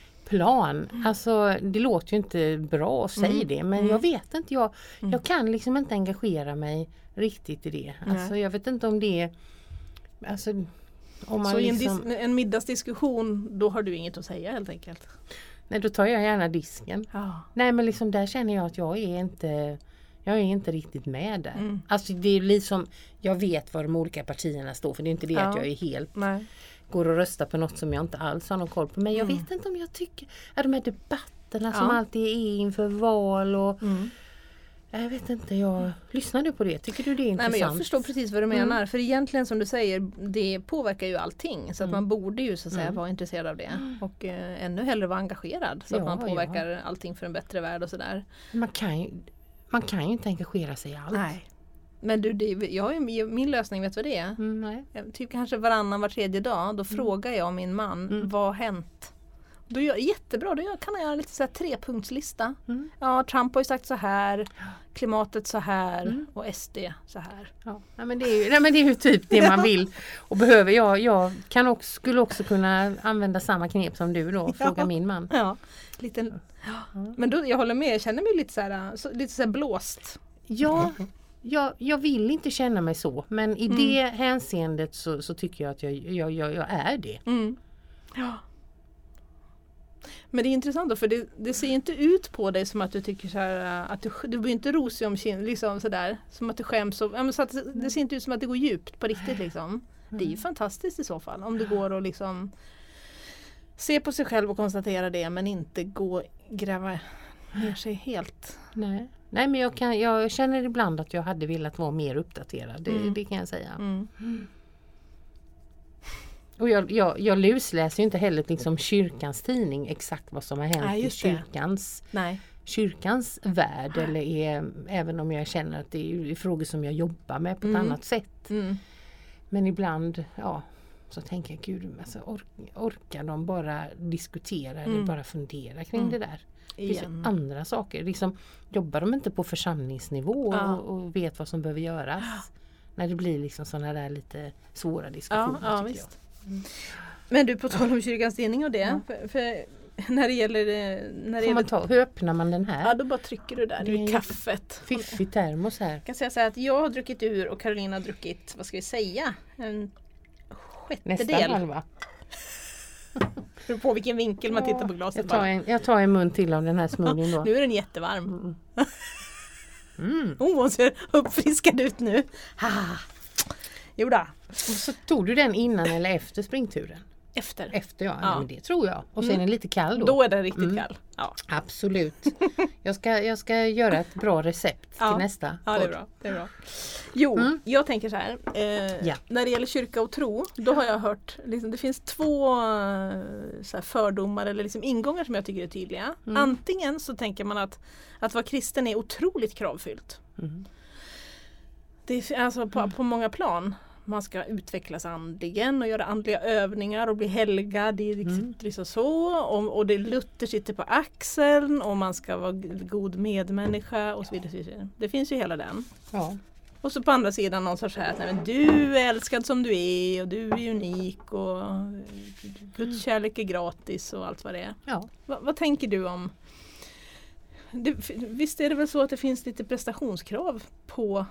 plan. Alltså det låter ju inte bra att säga mm. det. Men mm. jag vet inte. Jag, mm. jag kan liksom inte engagera mig riktigt i det. Alltså mm. jag vet inte om det är... Alltså, om man så liksom... i en, dis- en middagsdiskussion då har du inget att säga helt enkelt? Nej, då tar jag gärna disken. Ja. Nej, men liksom där känner jag att jag är inte jag är inte riktigt med där. Mm. Alltså det är liksom, jag vet vad de olika partierna står för. Det är inte det ja. att jag är helt Nej. går och röstar på något som jag inte alls har någon koll på. Men jag mm. vet inte om jag tycker att de här debatterna ja. som alltid är inför val och mm. jag vet inte, jag lyssnar du på det? Tycker du det är intressant? Nej, men jag förstår precis vad du menar. Mm. För egentligen som du säger, det påverkar ju allting. Så att mm. man borde ju så att säga mm. vara intresserad av det. Mm. Och eh, ännu hellre vara engagerad. Så ja, att man påverkar ja. allting för en bättre värld och sådär. Man kan ju, man kan ju inte engagera sig i allt. Nej. Men du, det, jag har min lösning, vet du vad det är? Mm, nej. Typ kanske varannan, var tredje dag. Då mm. frågar jag min man, mm. vad har hänt? Då gör, jättebra, då gör, kan jag göra en lite så här trepunktslista. Mm. Ja, Trump har ju sagt så här, klimatet så här mm. och S D så här. Ja, nej, men det är ju, nej, men det är ju typ det man vill och behöver. Jag, jag kan också, skulle också kunna använda samma knep som du då och fråga ja. min man. Ja, lite, ja. Men då, jag håller med, jag känner mig lite så här, så, lite så här blåst. Ja, jag, jag vill inte känna mig så, men i mm. det hänseendet så, så tycker jag att jag, jag, jag, jag är det. Mm. Ja. Men det är intressant då, för det, det ser inte ut på dig som att du tycker så här, att du, du blir inte rosig om kind, liksom sådär, som att du skäms. Och, ja, men så att det, det ser inte ut som att det går djupt på riktigt liksom. Det är ju fantastiskt i så fall, om det går att liksom se på sig själv och konstatera det, men inte gå gräva ner sig helt. Nej, Nej men jag, kan, jag känner ibland att jag hade velat vara mer uppdaterad, det, mm. det kan jag säga. Mm. Mm. Och jag, jag, jag lusläser ju inte heller liksom kyrkans tidning exakt vad som har hänt Nej, i kyrkans, kyrkans värld. Nej. Eller är, även om jag känner att det är frågor som jag jobbar med på ett mm. annat sätt. Mm. Men ibland, ja. så tänker jag, gud, alltså, or- orkar de bara diskutera eller Mm. bara fundera kring Mm. det där? Det finns Igen. andra saker. Liksom, jobbar de inte på församlingsnivå Ja. och, och vet vad som behöver göras? När det blir liksom sådana där lite svåra diskussioner, Ja, ja, tycker visst. jag. Mm. Men du, på tal om kyrkans delning och det. Ja. För, för när det gäller... eh, När det Får man gäller ta, hur öppnar man den här? ja, då bara trycker du där. Det Nu är är en kaffet. Fiffig termos här. Jag kan säga så här att jag har druckit ur och Carolina har druckit, vad ska vi säga? En Nästan sjättedel. halva. Det beror på vilken vinkel man tittar på glaset. Jag tar, bara. en, jag tar en mun till av den här smoothien då. Nu är den jättevarm. Mm. Mm. Oh, hon ser uppfriskad ut nu. Ha. Jo då, Och så tog du den innan eller efter springturen? efter. Efter ja, Ja. Nej, men det tror jag. Och sen Mm. är den lite kall då. Då är den riktigt Mm. kall. Ja. Absolut. Jag ska, jag ska göra ett bra recept Ja. till nästa Ja, det är podd. bra. Det är bra. Jo, Mm. jag tänker så här. Eh, Ja. När det gäller kyrka och tro, då har jag hört, liksom, det finns två eh, så här fördomar eller liksom ingångar som jag tycker är tydliga. Mm. Antingen så tänker man att att vara kristen är otroligt kravfyllt. Mm. Det är alltså på, på många plan. Man ska utvecklas andligen och göra andliga övningar och bli helgad. Det är liksom, Mm. liksom så. Och, och det Luther sitter på axeln och man ska vara g- god medmänniska och så vidare. Så vidare. Det finns ju hela den. Ja. Och så på andra sidan någon sorts här att nej, men du är älskad som du är och du är unik och Guds kärlek är gratis och allt vad det är. Ja. Va, vad tänker du om det, visst är det väl så att det finns lite prestationskrav på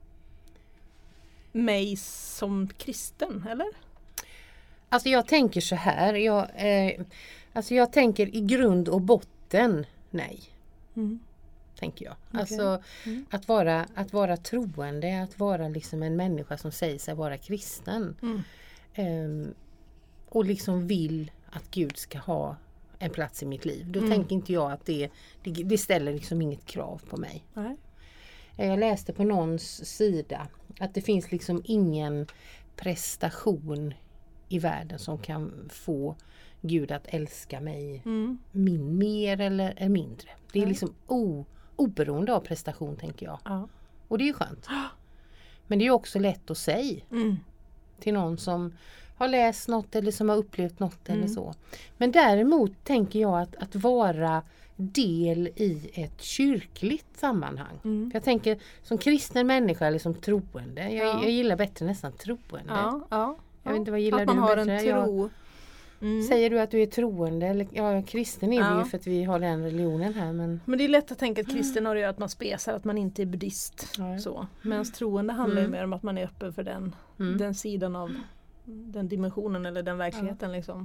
mig som kristen, eller? Alltså jag tänker så här. Jag, eh, alltså jag tänker i grund och botten nej. Mm. Tänker jag. Okej. Alltså Mm. att, vara, att vara troende, att vara liksom en människa som säger sig vara kristen. Mm. Ehm, och liksom vill att Gud ska ha en plats i mitt liv. Då Mm. tänker inte jag att det, det, det ställer liksom inget krav på mig. Nej. Jag läste på någons sida att det finns liksom ingen prestation i världen som kan få Gud att älska mig Mm. min, mer eller, eller mindre. Det är Nej. liksom o, oberoende av prestation, tänker jag. Ja. Och det är ju skönt. Men det är ju också lätt att säga Mm. till någon som har läst något eller som har upplevt något Mm. eller så. Men däremot tänker jag att, att vara del i ett kyrkligt sammanhang. Mm. För jag tänker som kristen människa eller som troende. Jag, Ja. jag gillar bättre nästan troende. Ja, ja. Jag vet inte, vad gillar att man du har bättre? en Jag- tro. Mm. Säger du att du är troende? Eller, ja, kristen är vi Ja. ju för att vi har den religionen här. Men Men det är lätt att tänka att kristen har det att man spesar, att man inte är buddhist. Ja. Så. Medan troende handlar ju Mm. mer om att man är öppen för den, Mm. den sidan av den dimensionen eller den verkligheten. Liksom.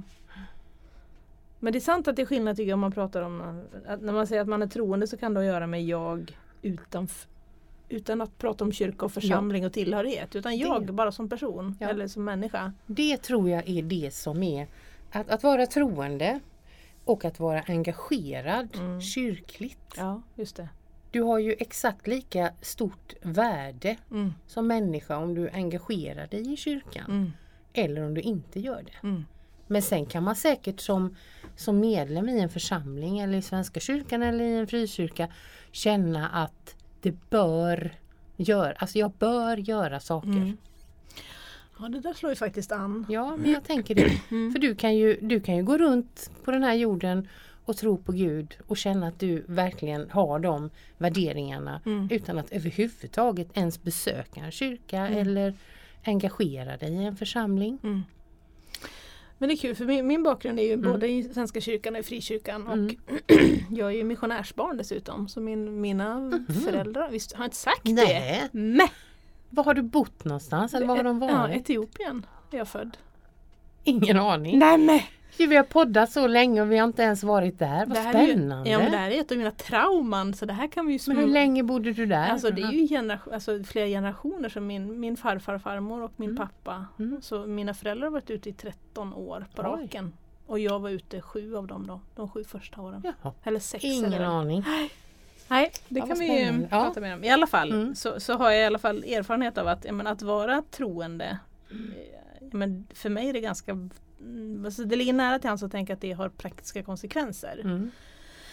Men det är sant att det är skillnad tycker jag om man pratar om att när man säger att man är troende så kan det ha att göra med jag utan, utan att prata om kyrka och församling och tillhörighet. Utan jag Det. bara som person Ja. eller som människa. det tror jag är det som är att, att vara troende och att vara engagerad Mm. kyrkligt. Ja, just det. Du har ju exakt lika stort värde Mm. som människa om du engagerar dig i kyrkan Mm. eller om du inte gör det. Mm. Men sen kan man säkert som, som medlem i en församling eller i Svenska kyrkan eller i en frikyrka känna att det bör göra, alltså jag bör göra saker. Mm. Ja, det där slår ju faktiskt an. Ja, men jag tänker det. Mm. För du kan, ju, du kan ju gå runt på den här jorden och tro på Gud och känna att du verkligen har de värderingarna Mm. utan att överhuvudtaget ens besöka en kyrka Mm. eller engagera dig i en församling. Mm. Men det är kul för min, min bakgrund är ju Mm. både i Svenska kyrkan och i frikyrkan Mm. och jag är ju missionärsbarn dessutom. Så min, mina föräldrar, visst har jag inte sagt Nej. det? Nej. Var har du bott någonstans eller var har de Ja, varit? Etiopien är jag född. Ingen aning. Nej men! Gud, vi har poddat så länge och vi har inte ens varit där. Vad Det här är ju- spännande. Ja men det här är ett av mina trauman så det här kan vi ju Men hur länge bodde du där? Alltså det är ju generation, alltså, flera generationer som min, min farfar, farmor och min Mm. pappa. Mm. Så mina föräldrar har varit ute i tretton år på Oj. raken. Och jag var ute sju av dem då. De sju första åren. Jaha. Eller sex Ingen eller aning. Nej, det Ja, kan vad vi ju spännande. Ja. prata mer om. I alla fall Mm. så, så har jag i alla fall erfarenhet av att, jag menar, att vara troende. eh, jag menar, för mig är det ganska, mm, alltså det ligger nära till hands att tänka att det har praktiska konsekvenser. Mm.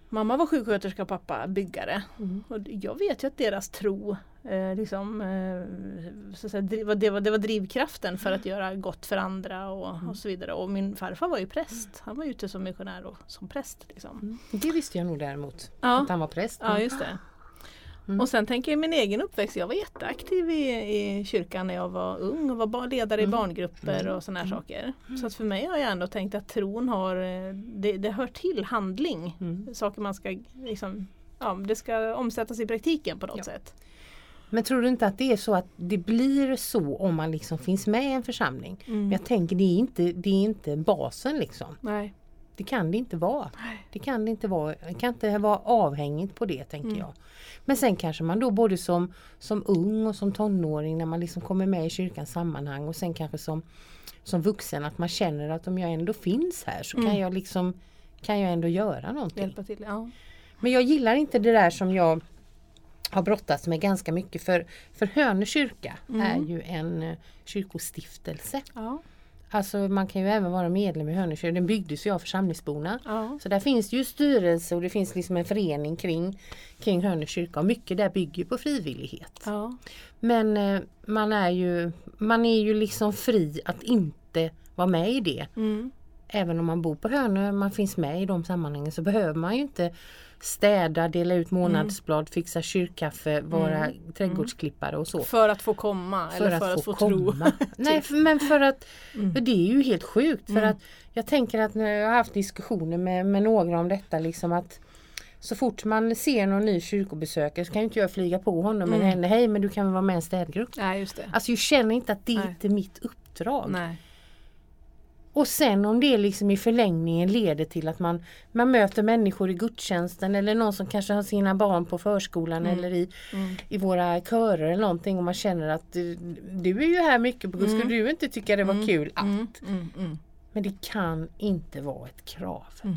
mamma var sjuksköterska och pappa byggare. Mm. Och jag vet ju att deras tro eh, liksom, eh, så att säga, det, var, det, var, det var drivkraften för att göra gott för andra och, mm. och så vidare. Och min farfar var ju präst. Han var ute som missionär och som präst. Liksom. Mm. Det visste jag nog däremot. Ja. Att han var präst. Ja, just det. Mm. Och sen tänker jag min egen uppväxt. Jag var jätteaktiv i, i kyrkan när jag var ung och var ledare mm. i barngrupper och såna här mm. saker. Så att för mig har jag ändå tänkt att tron har, det, det hör till handling. Mm. Saker man ska, liksom, ja, det ska omsättas i praktiken på något ja. sätt. Men tror du inte att det är så att det blir så om man liksom finns med i en församling? Mm. Jag tänker det är inte, det är inte basen liksom. Nej. Det kan det inte vara. Det kan det inte vara. Det kan inte vara avhängigt på det, tänker mm. jag. Men sen kanske man då både som, som ung och som tonåring när man liksom kommer med i kyrkans sammanhang och sen kanske som, som vuxen att man känner att om jag ändå finns här så mm. kan jag liksom kan jag ändå göra någonting. Hjälpa till, ja. Men jag gillar inte det där som jag har brottats med ganska mycket för, för Hönö kyrka mm. är ju en uh, kyrkostiftelse. Ja. Alltså man kan ju även vara medlem i Hönö kyrka. Den byggdes ju av församlingsborna. Ja. Så där finns ju styrelse och det finns liksom en förening kring, kring Hönö kyrka. Och mycket där bygger på frivillighet. Ja. Men eh, man är ju man är ju liksom fri att inte vara med i det. Mm. Även om man bor på Hönö, man finns med i de sammanhangen så behöver man ju inte städa, dela ut månadsblad, mm. fixa kyrkkaffe, vara mm. trädgårdsklippare och så. För att få komma för eller att för att få, få tro. Nej, för, men för att mm. för det är ju helt sjukt. Mm. För att jag tänker att när jag har haft diskussioner med, med några om detta liksom att så fort man ser någon ny kyrkobesökare så kan ju inte jag flyga på honom mm. men hej men du kan väl vara med i en städgrupp. Nej, just det. Alltså jag känner inte att det Nej. är inte mitt uppdrag. Nej. Och sen om det liksom i förlängningen leder till att man, man möter människor i gudstjänsten eller någon som kanske har sina barn på förskolan mm. eller i, mm. i våra körer eller någonting och man känner att du, du är ju här mycket på Gud, mm. skulle du inte tycka det var mm. kul att. Mm. Mm. Mm. Men det kan inte vara ett krav. Mm.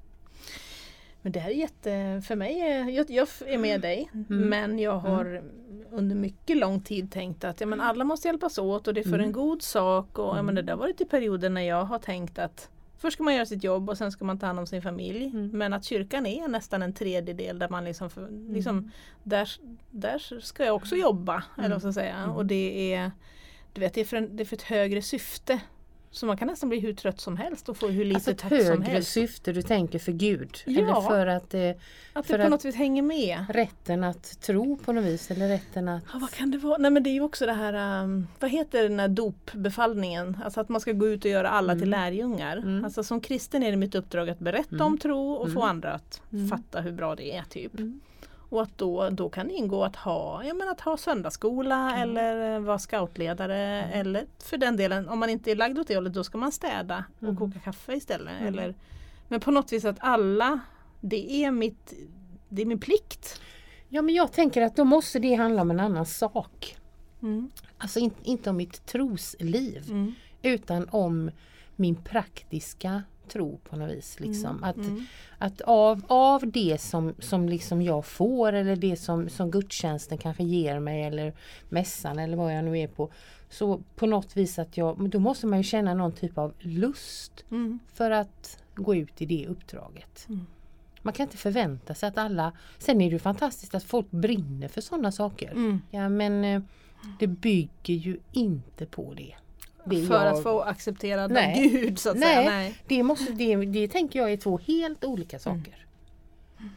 Men det här är jätte, för mig, är, jag, jag är med dig mm. men jag har mm. under mycket lång tid tänkt att ja, men alla måste hjälpas åt och det är för mm. en god sak och mm. ja, men det där har varit i perioder när jag har tänkt att först ska man göra sitt jobb och sen ska man ta hand om sin familj mm. men att kyrkan är nästan en tredjedel där man liksom, för, liksom mm. där, där ska jag också jobba mm. eller vad ska jag säga mm. och det är du vet, det är, för en, det är för ett högre syfte. Så man kan nästan bli hur trött som helst och få hur lite alltså tack som helst. Ett högre syfte du tänker för Gud. Ja, eller för att, eh, att för det på något vis hänger med. Rätten att tro på något vis. Eller rätten att... Ja, vad kan det vara? Nej men det är ju också det här, um, vad heter den här dopbefallningen? Alltså att man ska gå ut och göra alla mm. till lärjungar. Mm. Alltså som kristen är det mitt uppdrag att berätta mm. om tro och mm. få andra att mm. fatta hur bra det är typ. Mm. Och att då, då kan det ingå att ha, jag menar, att ha söndagsskola mm. eller vara scoutledare mm. eller för den delen, om man inte är lagd åt det hållet, då ska man städa och mm. koka kaffe istället. Mm. Eller, men på något vis att alla, det är, mitt, det är min plikt. Ja men jag tänker att då måste det handla om en annan sak. Mm. Alltså in, inte om mitt trosliv mm. utan om min praktiska tro på något vis. Liksom. Mm. Att, mm. att av, av det som, som liksom jag får eller det som, som gudstjänsten kanske ger mig eller mässan eller vad jag nu är på. Så på något vis att jag, men då måste man ju känna någon typ av lust mm. för att gå ut i det uppdraget. Mm. Man kan inte förvänta sig att alla, sen är det ju fantastiskt att folk brinner för sådana saker. Mm. Ja men det bygger ju inte på det. Det för jag... att få acceptera den Gud så att nej, säga. Nej, det, måste, det, det tänker jag är två helt olika saker. Mm.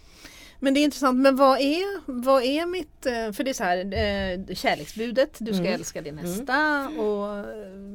Men det är intressant, men vad är, vad är mitt, för det är så här, eh, kärleksbudet, du ska mm. älska din nästa mm. och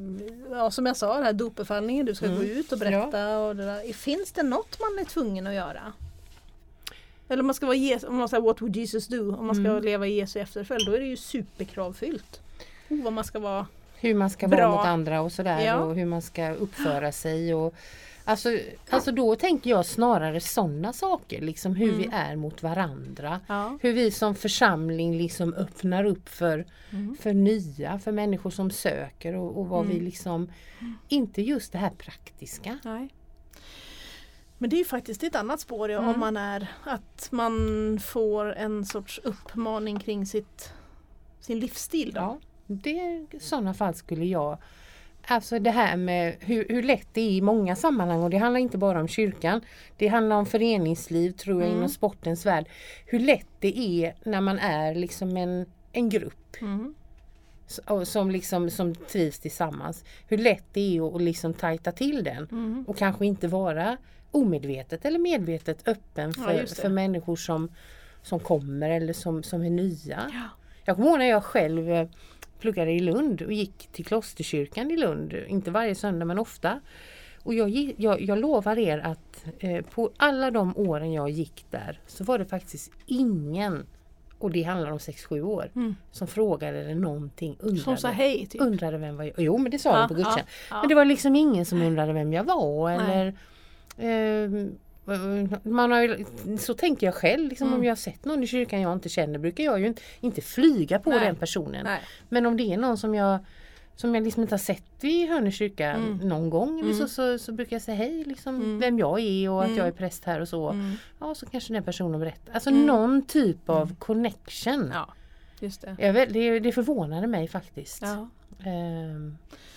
ja, som jag sa, den här dopbefallningen, du ska mm. gå ut och berätta ja. och det där. Finns det något man är tvungen att göra? Eller om man ska vara Jesus, om man säger what would Jesus do, om man ska mm. leva i Jesu efterföljd, då är det ju superkravfyllt. Oh, vad man ska vara hur man ska bra. vara mot andra och sådär ja. och hur man ska uppföra sig och alltså, alltså då tänker jag snarare sådana saker liksom hur mm. vi är mot varandra ja. hur vi som församling liksom öppnar upp för, mm. för nya, för människor som söker och, och vad mm. vi liksom inte just det här praktiska. Nej. Men det är ju faktiskt ett annat spår ja, mm. om man är att man får en sorts uppmaning kring sitt, sin livsstil då. Ja. Det, i sådana fall skulle jag Alltså det här med hur, hur lätt det är i många sammanhang, och det handlar inte bara om kyrkan. Det handlar om föreningsliv, tror jag, mm. inom sportens värld. Hur lätt det är när man är liksom en, en grupp mm. som, liksom, som trivs tillsammans. Hur lätt det är att, att liksom tajta till den mm. och kanske inte vara omedvetet eller medvetet öppen för, ja, för människor som, som kommer eller som, som är nya. Ja. Jag kommer ihåg när jag själv pluggade i Lund och gick till klosterkyrkan i Lund. Inte varje söndag men ofta. Och jag, jag, jag lovar er att eh, på alla de åren jag gick där så var det faktiskt ingen, och det handlar om sex sju år, mm. som frågade eller någonting. Undrade, som sa hej typ. Undrade vem var jag. Jo, men det sa ja, de på gudstjänst. Ja, ja. Men det var liksom ingen som undrade vem jag var. Eller eh, man har ju, så tänker jag själv liksom, mm. om jag har sett någon i kyrkan jag inte känner brukar jag ju inte, inte flyga på Nej. den personen. Nej. Men om det är någon som jag som jag liksom inte har sett i Hönö kyrka mm. någon gång mm. så, så, så brukar jag säga hej liksom, mm. vem jag är och att mm. jag är präst här och så. Mm. Ja, så kanske den personen berättar. Alltså mm. någon typ av mm. connection. Ja, just det. Jag, det, det förvånade mig faktiskt. Ja. Um,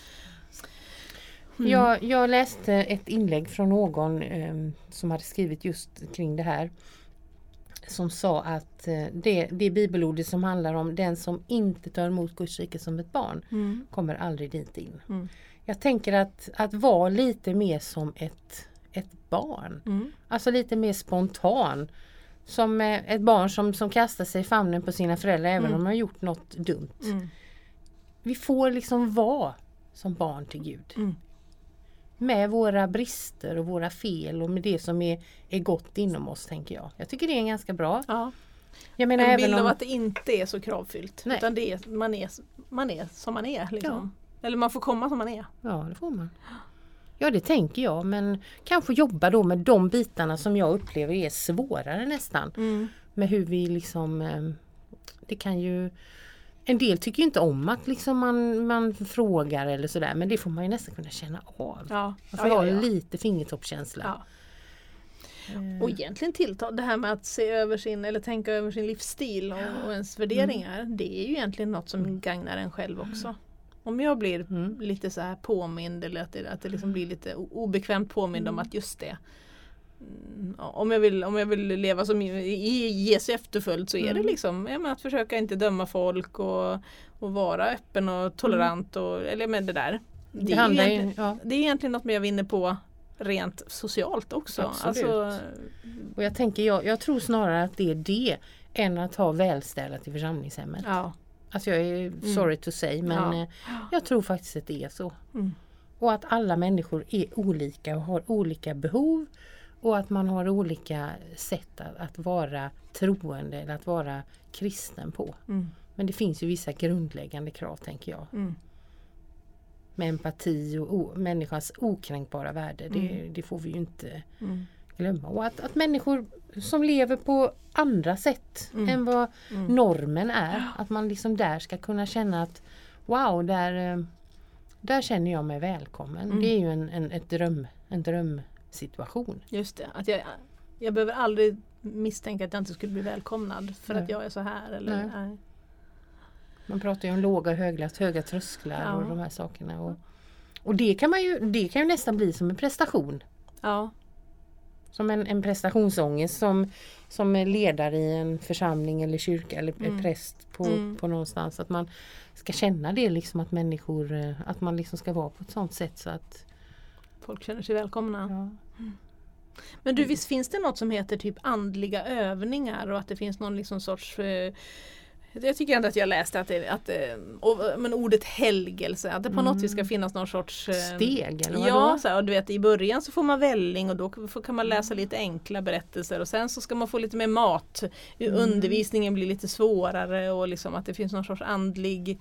Mm. Jag, jag läste ett inlägg från någon eh, som hade skrivit just kring det här. Som sa att eh, det, det bibelordet som handlar om den som inte tar emot Guds rike som ett barn mm. kommer aldrig dit in. Mm. Jag tänker att, att vara lite mer som ett, ett barn. Mm. Alltså lite mer spontan. Som eh, ett barn som, som kastar sig i famnen på sina föräldrar även mm. om de har gjort något dumt. Mm. Vi får liksom vara som barn till Gud. Mm. Med våra brister och våra fel och med det som är, är gott inom oss, tänker jag. Jag tycker det är ganska bra. Ja. Jag menar, en bild även om av att det inte är så kravfyllt. Nej. Utan det är, man, är, man är som man är. Liksom. Ja. Eller man får komma som man är. Ja, det får man. Ja, det tänker jag. Men kanske jobba då med de bitarna som jag upplever är svårare nästan. Mm. Med hur vi liksom... Det kan ju... En del tycker ju inte om att liksom man, man frågar eller sådär. Men det får man ju nästan kunna känna av. Ja. Man får ja, ja, ja. ha lite fingertoppskänsla. Ja. Mm. Och egentligen tillta det här med att se över sin eller tänka över sin livsstil och, och ens värderingar. Mm. Det är ju egentligen något som mm. gagnar en själv också. Mm. Om jag blir mm. lite så här påmind eller att det, att det liksom blir lite obekvämt påmind mm. om att just det. Om jag vill, om jag vill leva som i Jesu efterföljd så är mm. det liksom ja, men att försöka inte döma folk och, och vara öppen och tolerant och, eller med det där. Det, det, är, ju egentligen, ja. det är egentligen något jag vinner på rent socialt också. Alltså, och jag tänker, jag, jag tror snarare att det är det än att ha välställt i församlingshemmet. Ja. Alltså jag är mm. sorry to say, men ja. jag tror faktiskt att det är så. Mm. Och att alla människor är olika och har olika behov. Och att man har olika sätt att, att vara troende eller att vara kristen på. Mm. Men det finns ju vissa grundläggande krav, tänker jag. Mm. Med empati och o, människans okränkbara värde. Mm. Det, det får vi ju inte mm. glömma. Och att, att människor som lever på andra sätt mm. än vad mm. normen är. Att man liksom där ska kunna känna att wow, där, där känner jag mig välkommen. Mm. Det är ju en, en, ett dröm, en dröm. situation. Just det, att jag, jag behöver aldrig misstänka att jag inte skulle bli välkomnad för nej. Att jag är så här. Eller, nej. Nej. Man pratar ju om låga och höga, höga trösklar ja. Och de här sakerna. Och, och det, kan man ju, det kan ju nästan bli som en prestation. Ja. Som en, en prestationsångest som, som ledare i en församling eller kyrka eller mm. präst på, mm. på någonstans. Att man ska känna det liksom att människor, att man liksom ska vara på ett sånt sätt så att folk känner sig välkomna. Ja. Mm. Men du, visst finns det något som heter typ andliga övningar och att det finns någon liksom sorts eh, jag tycker ändå att jag läste att, det, att eh, och, men ordet helgelse, att det på mm. något vis ska finnas någon sorts eh, steg eller vad ja, så här, och du vet i början så får man välling och då kan man läsa lite enkla berättelser och sen så ska man få lite mer mat. Mm. Undervisningen blir lite svårare och liksom att det finns någon sorts andlig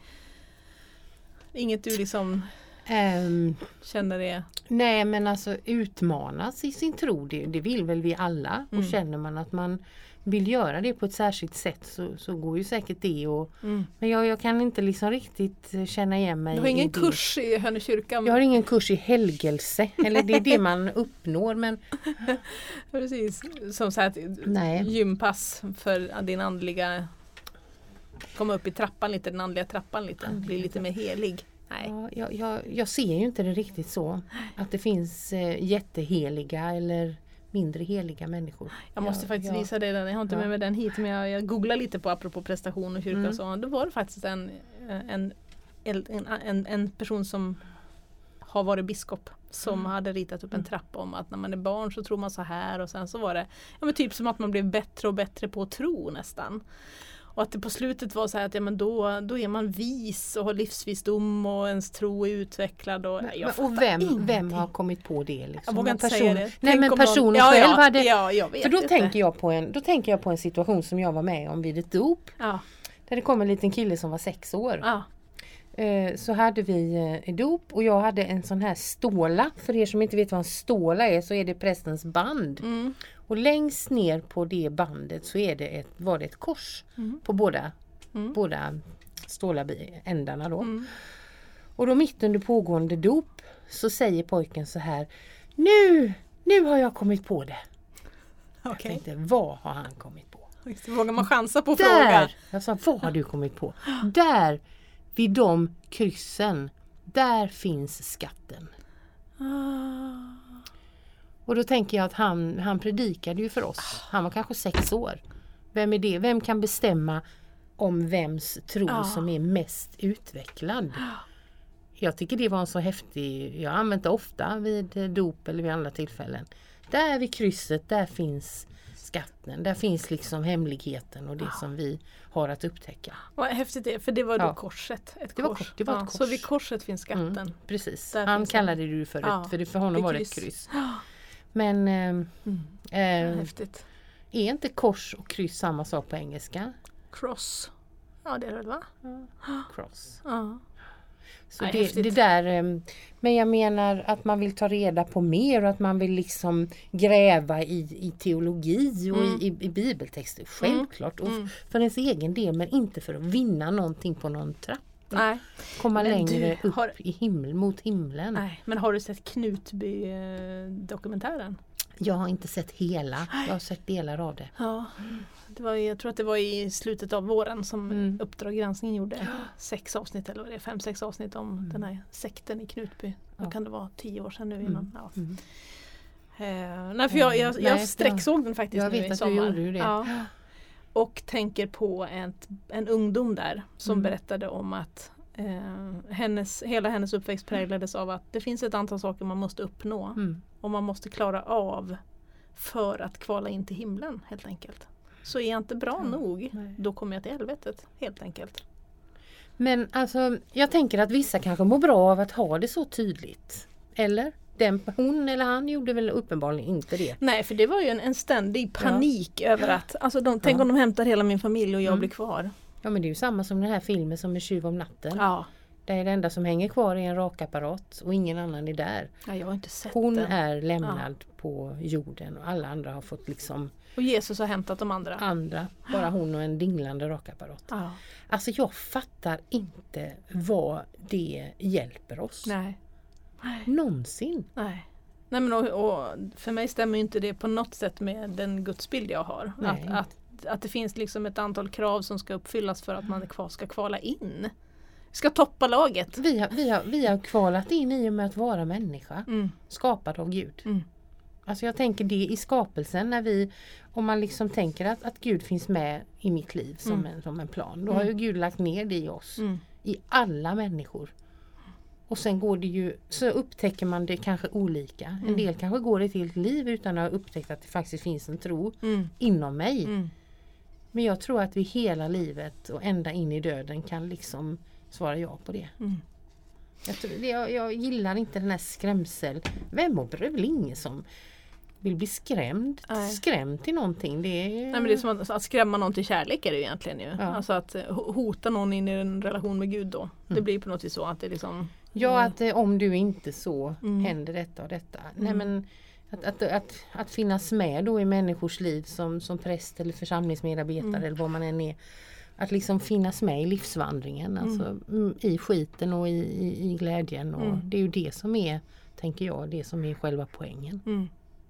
inget du liksom Um, känner det? Nej, men alltså utmanas i sin tro, det, det vill väl vi alla. Mm. Och känner man att man vill göra det på ett särskilt sätt så, så går ju säkert det. Och, mm. Men jag, jag kan inte liksom riktigt känna igen mig. Du har ingen i kurs det. I Hönökyrkan? Jag har ingen kurs i helgelse. Eller det är det man uppnår. Men precis, som så här ett gympass för din andliga komma upp i trappan lite, den andliga trappan lite, bli lite mer helig. Nej. Ja, jag, jag, jag ser ju inte det riktigt så. Att det finns eh, jätteheliga eller mindre heliga människor. Jag måste ja, faktiskt ja. visa dig den. Jag har inte Ja. med mig den hit, men jag, jag googlar lite på apropå prestation och kyrka Mm. och så. Då var det faktiskt en, en, en, en, en person som har varit biskop som Mm. hade ritat upp en Mm. trappa om att när man är barn så tror man så här, och sen så var det ja, men typ som att man blev bättre och bättre på att tro nästan. Och att det på slutet var så här att ja, men då, då är man vis och har livsvisdom och ens tro är utvecklad. Och, Men, jag och fattar vem, ingenting. vem har kommit på det? Liksom? Jag vågar inte Person- säga det. Nej, Tänk men om personen någon- ja, själv ja, hade... ja, jag vet För då inte. tänker, jag på en, då tänker jag på en situation som jag var med om vid ett dop. Ja, Där det kom en liten kille som var sex år. ja. Eh, Så hade vi eh, ett dop och jag hade en sån här ståla. För er som inte vet vad en ståla är så är det prästens band. Mm. Och längst ner på det bandet så är det ett, var det ett kors Mm. på båda, Mm. båda stålarändarna då. Mm. Och då mitt under pågående dop så säger pojken så här: Nu, nu har jag kommit på det. Jag Okej. tänkte, vad har han kommit på? Just det, vågar man chansa på fråga? Där! Jag sa, vad har du kommit på? Där, vid de kryssen, där finns skatten. Ah. Och då tänker jag att han, han predikade ju för oss. Han var kanske sex år. Vem är det? Vem kan bestämma om vems tro Ah. som är mest utvecklad? Jag tycker det var en så häftig, jag har använt det ofta vid eh, dop eller vid andra tillfällen. Där vid krysset, där finns skatten. Där finns liksom hemligheten och det som vi har att upptäcka. Vad häftigt det är, för det var då Ja. korset. Ett Det var kors. kors, det var ett Ja, kors. Så vid korset finns skatten. Mm, precis. Där Han finns kallade det ju för, Ja, ett, för, det, för honom ett var det ett kryss. kryss. Men eh, Mm. eh, Häftigt. är inte kors och kryss samma sak på engelska? Cross. Ja, det är det va? Cross. Ja. Så Ja, det, häftigt. det där, eh, men jag menar att man vill ta reda på mer och att man vill liksom gräva i, i teologi och Mm. i, i, i bibeltexter. Självklart. Och Mm. f- för ens egen del, men inte för att vinna någonting på någon trappa. Nej. Komma Men längre du, upp har- i himmel, mot himlen. Nej, men har du sett Knutby-dokumentären? Jag har inte sett hela. Jag har sett delar av det. Ja. Det var, i- jag tror att det var i slutet av våren som Mm. Uppdrag granskning gjorde sex avsnitt eller vad det är, fem, sex avsnitt om den här sekten i Knutby. Då Ja. kan det vara tio år sedan nu innan. Mm. Ja. Mm. Eh, nej, för jag, jag, Nej, jag sträcksåg den faktiskt Jag nu vet i att du sommar. gjorde ju det. Ja. Och tänker på ett, en ungdom där som Mm. berättade om att eh, hennes, hela hennes uppväxt präglades av att det finns ett antal saker man måste uppnå Mm. och man måste klara av för att kvala in till himlen helt enkelt. Så är jag inte bra Ja, nog, nej. då kommer jag till helvetet helt enkelt. Men alltså, jag tänker att vissa kanske mår bra av att ha det så tydligt. Eller? Den, hon eller han gjorde väl uppenbarligen inte det. Nej, för det var ju en, en ständig panik över att, alltså de, tänk Ja. om de hämtar hela min familj och jag Mm. blir kvar. Ja, men det är ju samma som den här filmen som är Tjuv om natten. Ja, Där är det enda som hänger kvar är en rakapparat och ingen annan är där. ja jag har inte sett Hon den. är lämnad på jorden och alla andra har fått liksom Och Jesus har hämtat de andra. andra. Bara hon och en dinglande rakapparat. Ja. Alltså jag fattar inte vad det hjälper oss. Nej. Någonsin. Nej. Nej men och, och för mig stämmer ju inte det på något sätt med den gudsbild jag har. Nej. Att, att, att det finns liksom ett antal krav som ska uppfyllas för att man kvar ska kvala in. Ska toppa laget. Vi har, vi, har, vi har kvalat in i och med att vara människa. Mm. Skapad av Gud. Mm. Alltså jag tänker det i skapelsen när vi, om man liksom tänker att, att Gud finns med i mitt liv som, Mm. en, som en plan. Då har ju Gud lagt ner det i oss. Mm. I alla människor. Och sen går det ju, så upptäcker man det kanske olika. En Mm. del kanske går ett helt liv utan att ha upptäckt att det faktiskt finns en tro Mm. inom mig. Mm. Men jag tror att vi hela livet och ända in i döden kan liksom svara ja på det. Mm. Jag, tror, det- jag, jag gillar inte den här skrämsel. Vem och det är väl ingen som vill bli skrämd. Nej. Skrämd till någonting. Det är, Nej, men det är som att, att skrämma någon till kärlek är det ju egentligen ju. Ja. Alltså att eh, ho- hota någon in i en relation med Gud då. Det Mm. blir på något vis så att det liksom... Ja, att eh, om du inte så Mm. händer detta och detta. Nej, Mm. men att, att, att, att finnas med då i människors liv som, som präst eller församlingsmedarbetare Mm. eller vad man än är. Att liksom finnas med i livsvandringen. Alltså mm, i skiten och i, i, i glädjen. Och Mm. det är ju det som är, tänker jag, det som är själva poängen. Mm.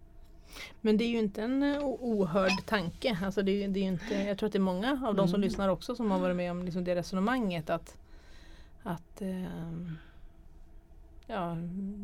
Men det är ju inte en eh, o- ohörd tanke. Alltså det är, ju- det är ju inte, jag tror att det är många av de som Mm. lyssnar också som har varit med om liksom det resonemanget att, att eh, ja,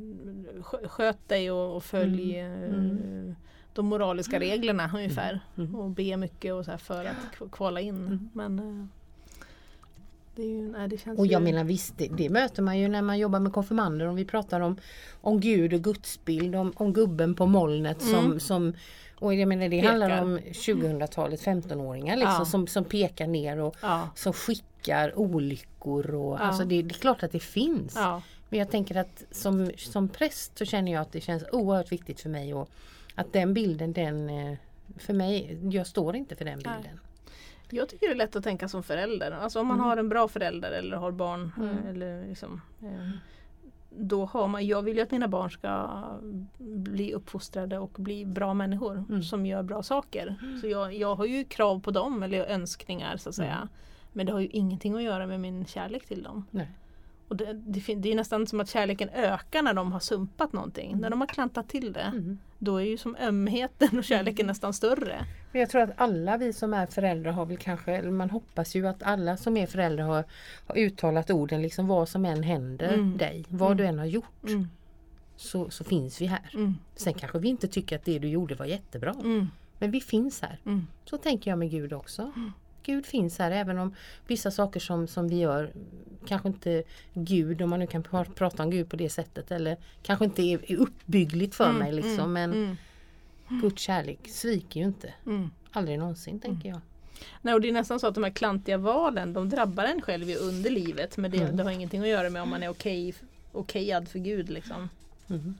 sköt dig och, och följ mm. Mm. de moraliska reglerna ungefär. Mm. Och be mycket och så här för att kvala in. Mm. Men det, är ju, nej, det känns och jag ju... menar visst, det, det möter man ju när man jobbar med konfirmander. Om vi pratar om, om Gud och gudsbild, om, om gubben på molnet som, mm. som och jag menar det pekar. Handlar om tjugohundratalet femtonåringar liksom, ja. som, som pekar ner och ja. som skickar olyckor. Och, ja. alltså det, det är klart att det finns. Ja. Men jag tänker att som, som präst så känner jag att det känns oerhört viktigt för mig. Och att den bilden, den för mig, jag står inte för den bilden. Nej. Jag tycker det är lätt att tänka som förälder. Alltså om man mm. har en bra förälder eller har barn. Mm. Eller liksom, eh, då har man, jag vill ju att mina barn ska bli uppfostrade och bli bra människor mm. som gör bra saker. Mm. Så jag, jag har ju krav på dem eller önskningar så att säga. Mm. Men det har ju ingenting att göra med min kärlek till dem. Nej. Och det, det, det är nästan som att kärleken ökar när de har sumpat någonting. Mm. När de har klantat till det. Mm. Då är ju som ömheten och kärleken mm. nästan större. Men jag tror att alla vi som är föräldrar har väl kanske, eller man hoppas ju att alla som är föräldrar har, har uttalat orden liksom vad som än händer mm. dig. Vad mm. du än har gjort. Mm. Så, så finns vi här. Mm. Sen kanske vi inte tycker att det du gjorde var jättebra. Mm. Men vi finns här. Mm. Så tänker jag med Gud också. Mm. Gud finns här även om vissa saker som, som vi gör kanske inte Gud, om man nu kan prata om Gud på det sättet, eller kanske inte är, är uppbyggligt för mm, mig liksom, men mm, Guds kärlek sviker ju inte. Mm. Aldrig någonsin tänker jag. Nej, och det är nästan så att de här klantiga valen, de drabbar en själv ju under livet, men det, mm. det har ingenting att göra med om man är okej, okejad för Gud liksom. Mm.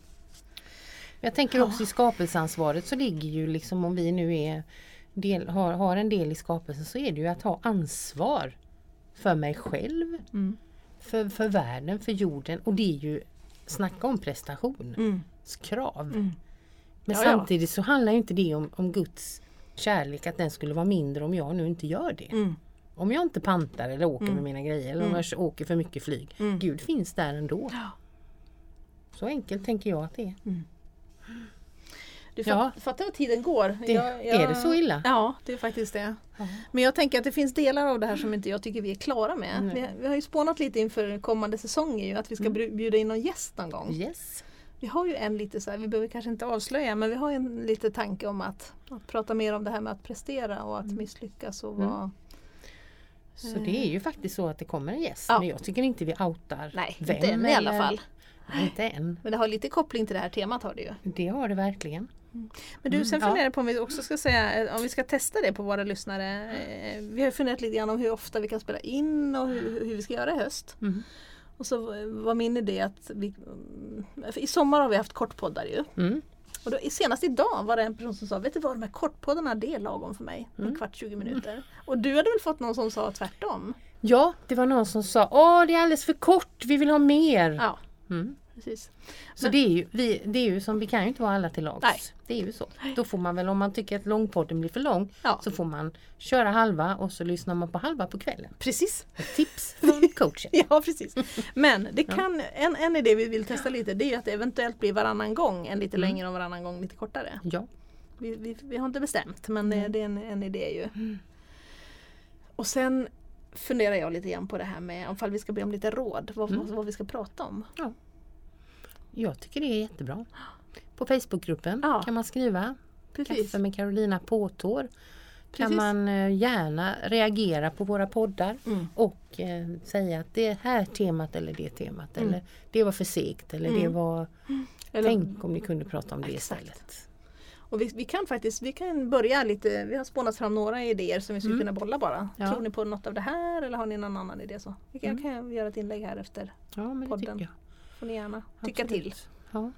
Jag tänker också i skapelseansvaret så ligger ju liksom, om vi nu är Del, har, har en del i skapelsen, så är det ju att ha ansvar för mig själv, mm. för, för världen, för jorden, och det är ju snacka om prestation, mm. krav. Mm. Men ja, samtidigt så handlar ju inte det om, om Guds kärlek, att den skulle vara mindre om jag nu inte gör det. Mm. Om jag inte pantar eller åker mm. med mina grejer, eller om jag åker för mycket flyg. Mm. Gud finns där ändå. Ja. Så enkelt tänker jag att det är. Mm. Du ja. fattar vad tiden går. Det, jag, jag, är det så illa? Ja, det är faktiskt det. Ja. Men jag tänker att det finns delar av det här som inte jag tycker vi är klara med. Mm. Vi, vi har ju spånat lite inför kommande säsonger ju, att vi ska mm. bjuda in någon gäst någon gång. Yes. Vi har ju en lite så här, vi behöver kanske inte avslöja, men vi har ju en lite tanke om att, att prata mer om det här med att prestera och att mm. misslyckas och vara... Mm. Så det är ju faktiskt så att det kommer en gäst, ja. Men jag tycker inte vi outar Nej, vem. inte än i alla fall. Inte än. Men det har lite koppling till det här temat har det ju. Det har det verkligen. Mm. Men du, sen funderar mm, ja. på om vi också ska säga, om vi ska testa det på våra lyssnare. Vi har funderat lite grann om hur ofta vi kan spela in och hur, hur vi ska göra i höst. Mm. Och så var min idé att vi, i sommar har vi haft kortpoddar ju. Mm. Och då, senast idag var det en person som sa, vet du vad, de här kortpoddarna, det är lagom för mig. Mm. En kvart, tjugo minuter. Mm. Och du hade väl fått någon som sa tvärtom? Ja, det var någon som sa, åh det är alldeles för kort, vi vill ha mer. Ja. Mm. Precis. Så men, det, är ju, vi, det är ju som, vi kan ju inte vara alla till lags. Nej. Det är ju så. Då får man väl, om man tycker att långpodden blir för lång, ja. så får man köra halva och så lyssnar man på halva på kvällen. Precis. Ett tips från coachen. Ja, precis. Men det kan, en, en idé vi vill testa lite, det är ju att det eventuellt blir varannan gång, en lite mm. längre och varannan gång lite kortare. Ja. Vi, vi, vi har inte bestämt, men mm. det, det är en, en idé ju. Mm. Och sen funderar jag lite grann på det här med, om vi ska be om lite råd, vad, mm. vad vi ska prata om. Ja. Jag tycker det är jättebra. På Facebookgruppen ja. kan man skriva Precis. Kaffe med Carolina Påtår. Kan Precis. man eh, gärna reagera på våra poddar mm. och eh, säga att det här temat eller det temat mm. eller det var för segt eller mm. det var mm. eller, tänk om ni kunde prata om det exakt. istället. Och vi, vi kan faktiskt vi kan börja lite, vi har spånat fram några idéer som vi skulle mm. kunna bolla bara. Ja. Tror ni på något av det här eller har ni någon annan idé så? Vi kan, mm. jag kan göra ett inlägg här efter ja, men podden. Det får ni gärna tycka Absolut. till. Ja.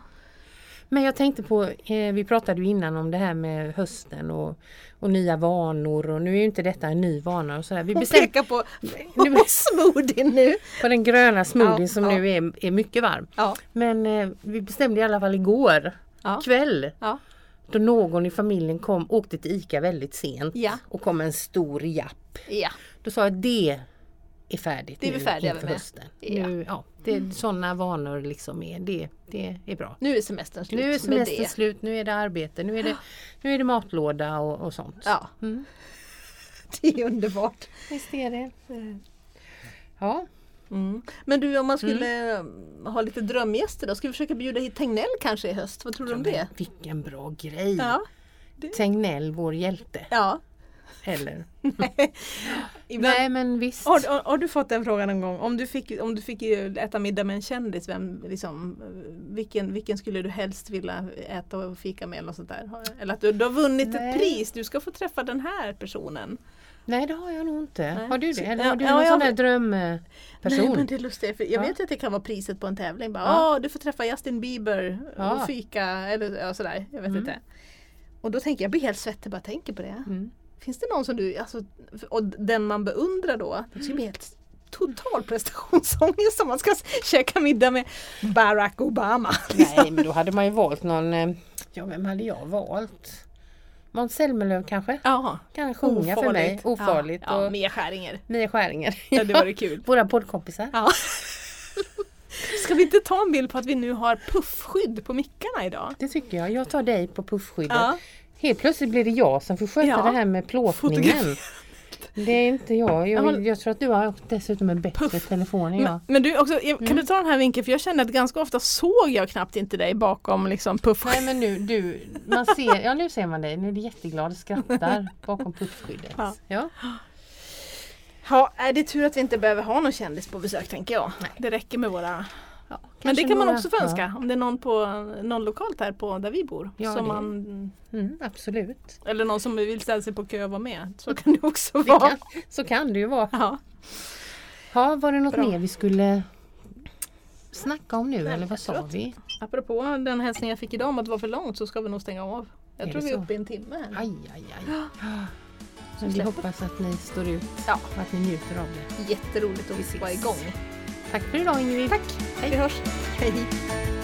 Men jag tänkte på, eh, vi pratade ju innan om det här med hösten och, och nya vanor och nu är ju inte detta en ny vana och sådär. Vi bestäm- pekar på, på smoothien nu. På den gröna smoothien ja, som ja. nu är, är mycket varm. Ja. Men eh, vi bestämde i alla fall igår ja. kväll. Ja. Då någon i familjen kom, åkte till Ica väldigt sent ja. och kom en stor japp. Ja. Då sa jag det är färdigt det är nu vi färdiga inför med. hösten. Ja. Nu, ja, det är sådana vanor liksom är, det, det är bra. Nu är semestern slut. Nu är semestern slut, nu är det arbete, nu är det, nu är det matlåda och, och sånt. Ja, mm. det är underbart. Visst är det. Ja. Mm. Men du, om man skulle mm. ha lite drömgäster då, ska vi försöka bjuda hit Tegnell kanske i höst? Vad tror du om det? Vilken bra grej! Ja, det... Tegnell, vår hjälte. Ja. Eller? Nej. Ibland... Nej, men visst. Har, har, har du fått den frågan en gång? Om du fick, om du fick äta middag med en kändis, vem, liksom, vilken, vilken skulle du helst vilja äta och fika med? Eller, sånt där? Eller att du, du har vunnit Nej. ett pris, du ska få träffa den här personen. Nej, det har jag nog inte. Nej. Har du det? Eller ja, har du ja, någon ja, sån där men... drömperson? Nej, men det är lustigt. För jag ja. vet att det kan vara priset på en tävling. Bara, ja. du får träffa Justin Bieber ja. och fika eller ja, sådär. Jag vet mm. inte. Och då tänker jag, jag blir helt svettig bara tänker på det. Mm. Finns det någon som du, alltså, och den man beundrar då, det skulle bli helt total prestationsångest som man ska käka middag med Barack Obama. Liksom. Nej, men då hade man ju valt någon, ja vem hade jag valt? Måns Zelmerlöw kanske? Ja. Kan sjunga Ofarligt. För mig, ofarligt. Ja, ja, Mia Skäringer. Mia Skäringer. Ja, det var det kul. Våra poddkompisar. Ja. Ska vi inte ta en bild på att vi nu har puffskydd på mickarna idag? Det tycker jag. Jag tar dig på puffskyddet. Ja. Helt plötsligt blir det jag som får sköta ja. det här med plåtningen. Det är inte jag. Jag, jag. jag tror att du har dessutom en bättre Puff. telefon än jag. Men, men du, också, kan mm. du ta den här vinkeln? För jag känner att ganska ofta såg jag knappt inte dig bakom liksom, puffskyddet. Nej, men nu, du, man ser, ja, nu ser man dig. Nu är du jätteglad och skrattar bakom puffskyddet. Ja. Ja. Ja, det är tur att vi inte behöver ha någon kändis på besök, tänker jag. Nej. Det räcker med våra... Ja, men det kan man också få önska. Ja. Om det är någon, på, någon lokalt här på där vi bor. Ja, som det, man, mm, absolut. Eller någon som vill ställa sig på kö och vara med. Så kan det också det vara. Kan, så kan det ju vara. Ja. Ja, var det något Bra. mer vi skulle snacka om nu? Nej, eller vad sa att, vi? Apropå den hälsning jag fick idag om att det var för långt så ska vi nog stänga av. Jag är tror vi är uppe i en timme. Här. Aj, aj, aj. Ja. Men vi hoppas att ni står ut ja. och att ni njuter av det. Jätteroligt att vara igång. Tack för idag, Ingrid. Tack. Hej. Vi hörs. Hej.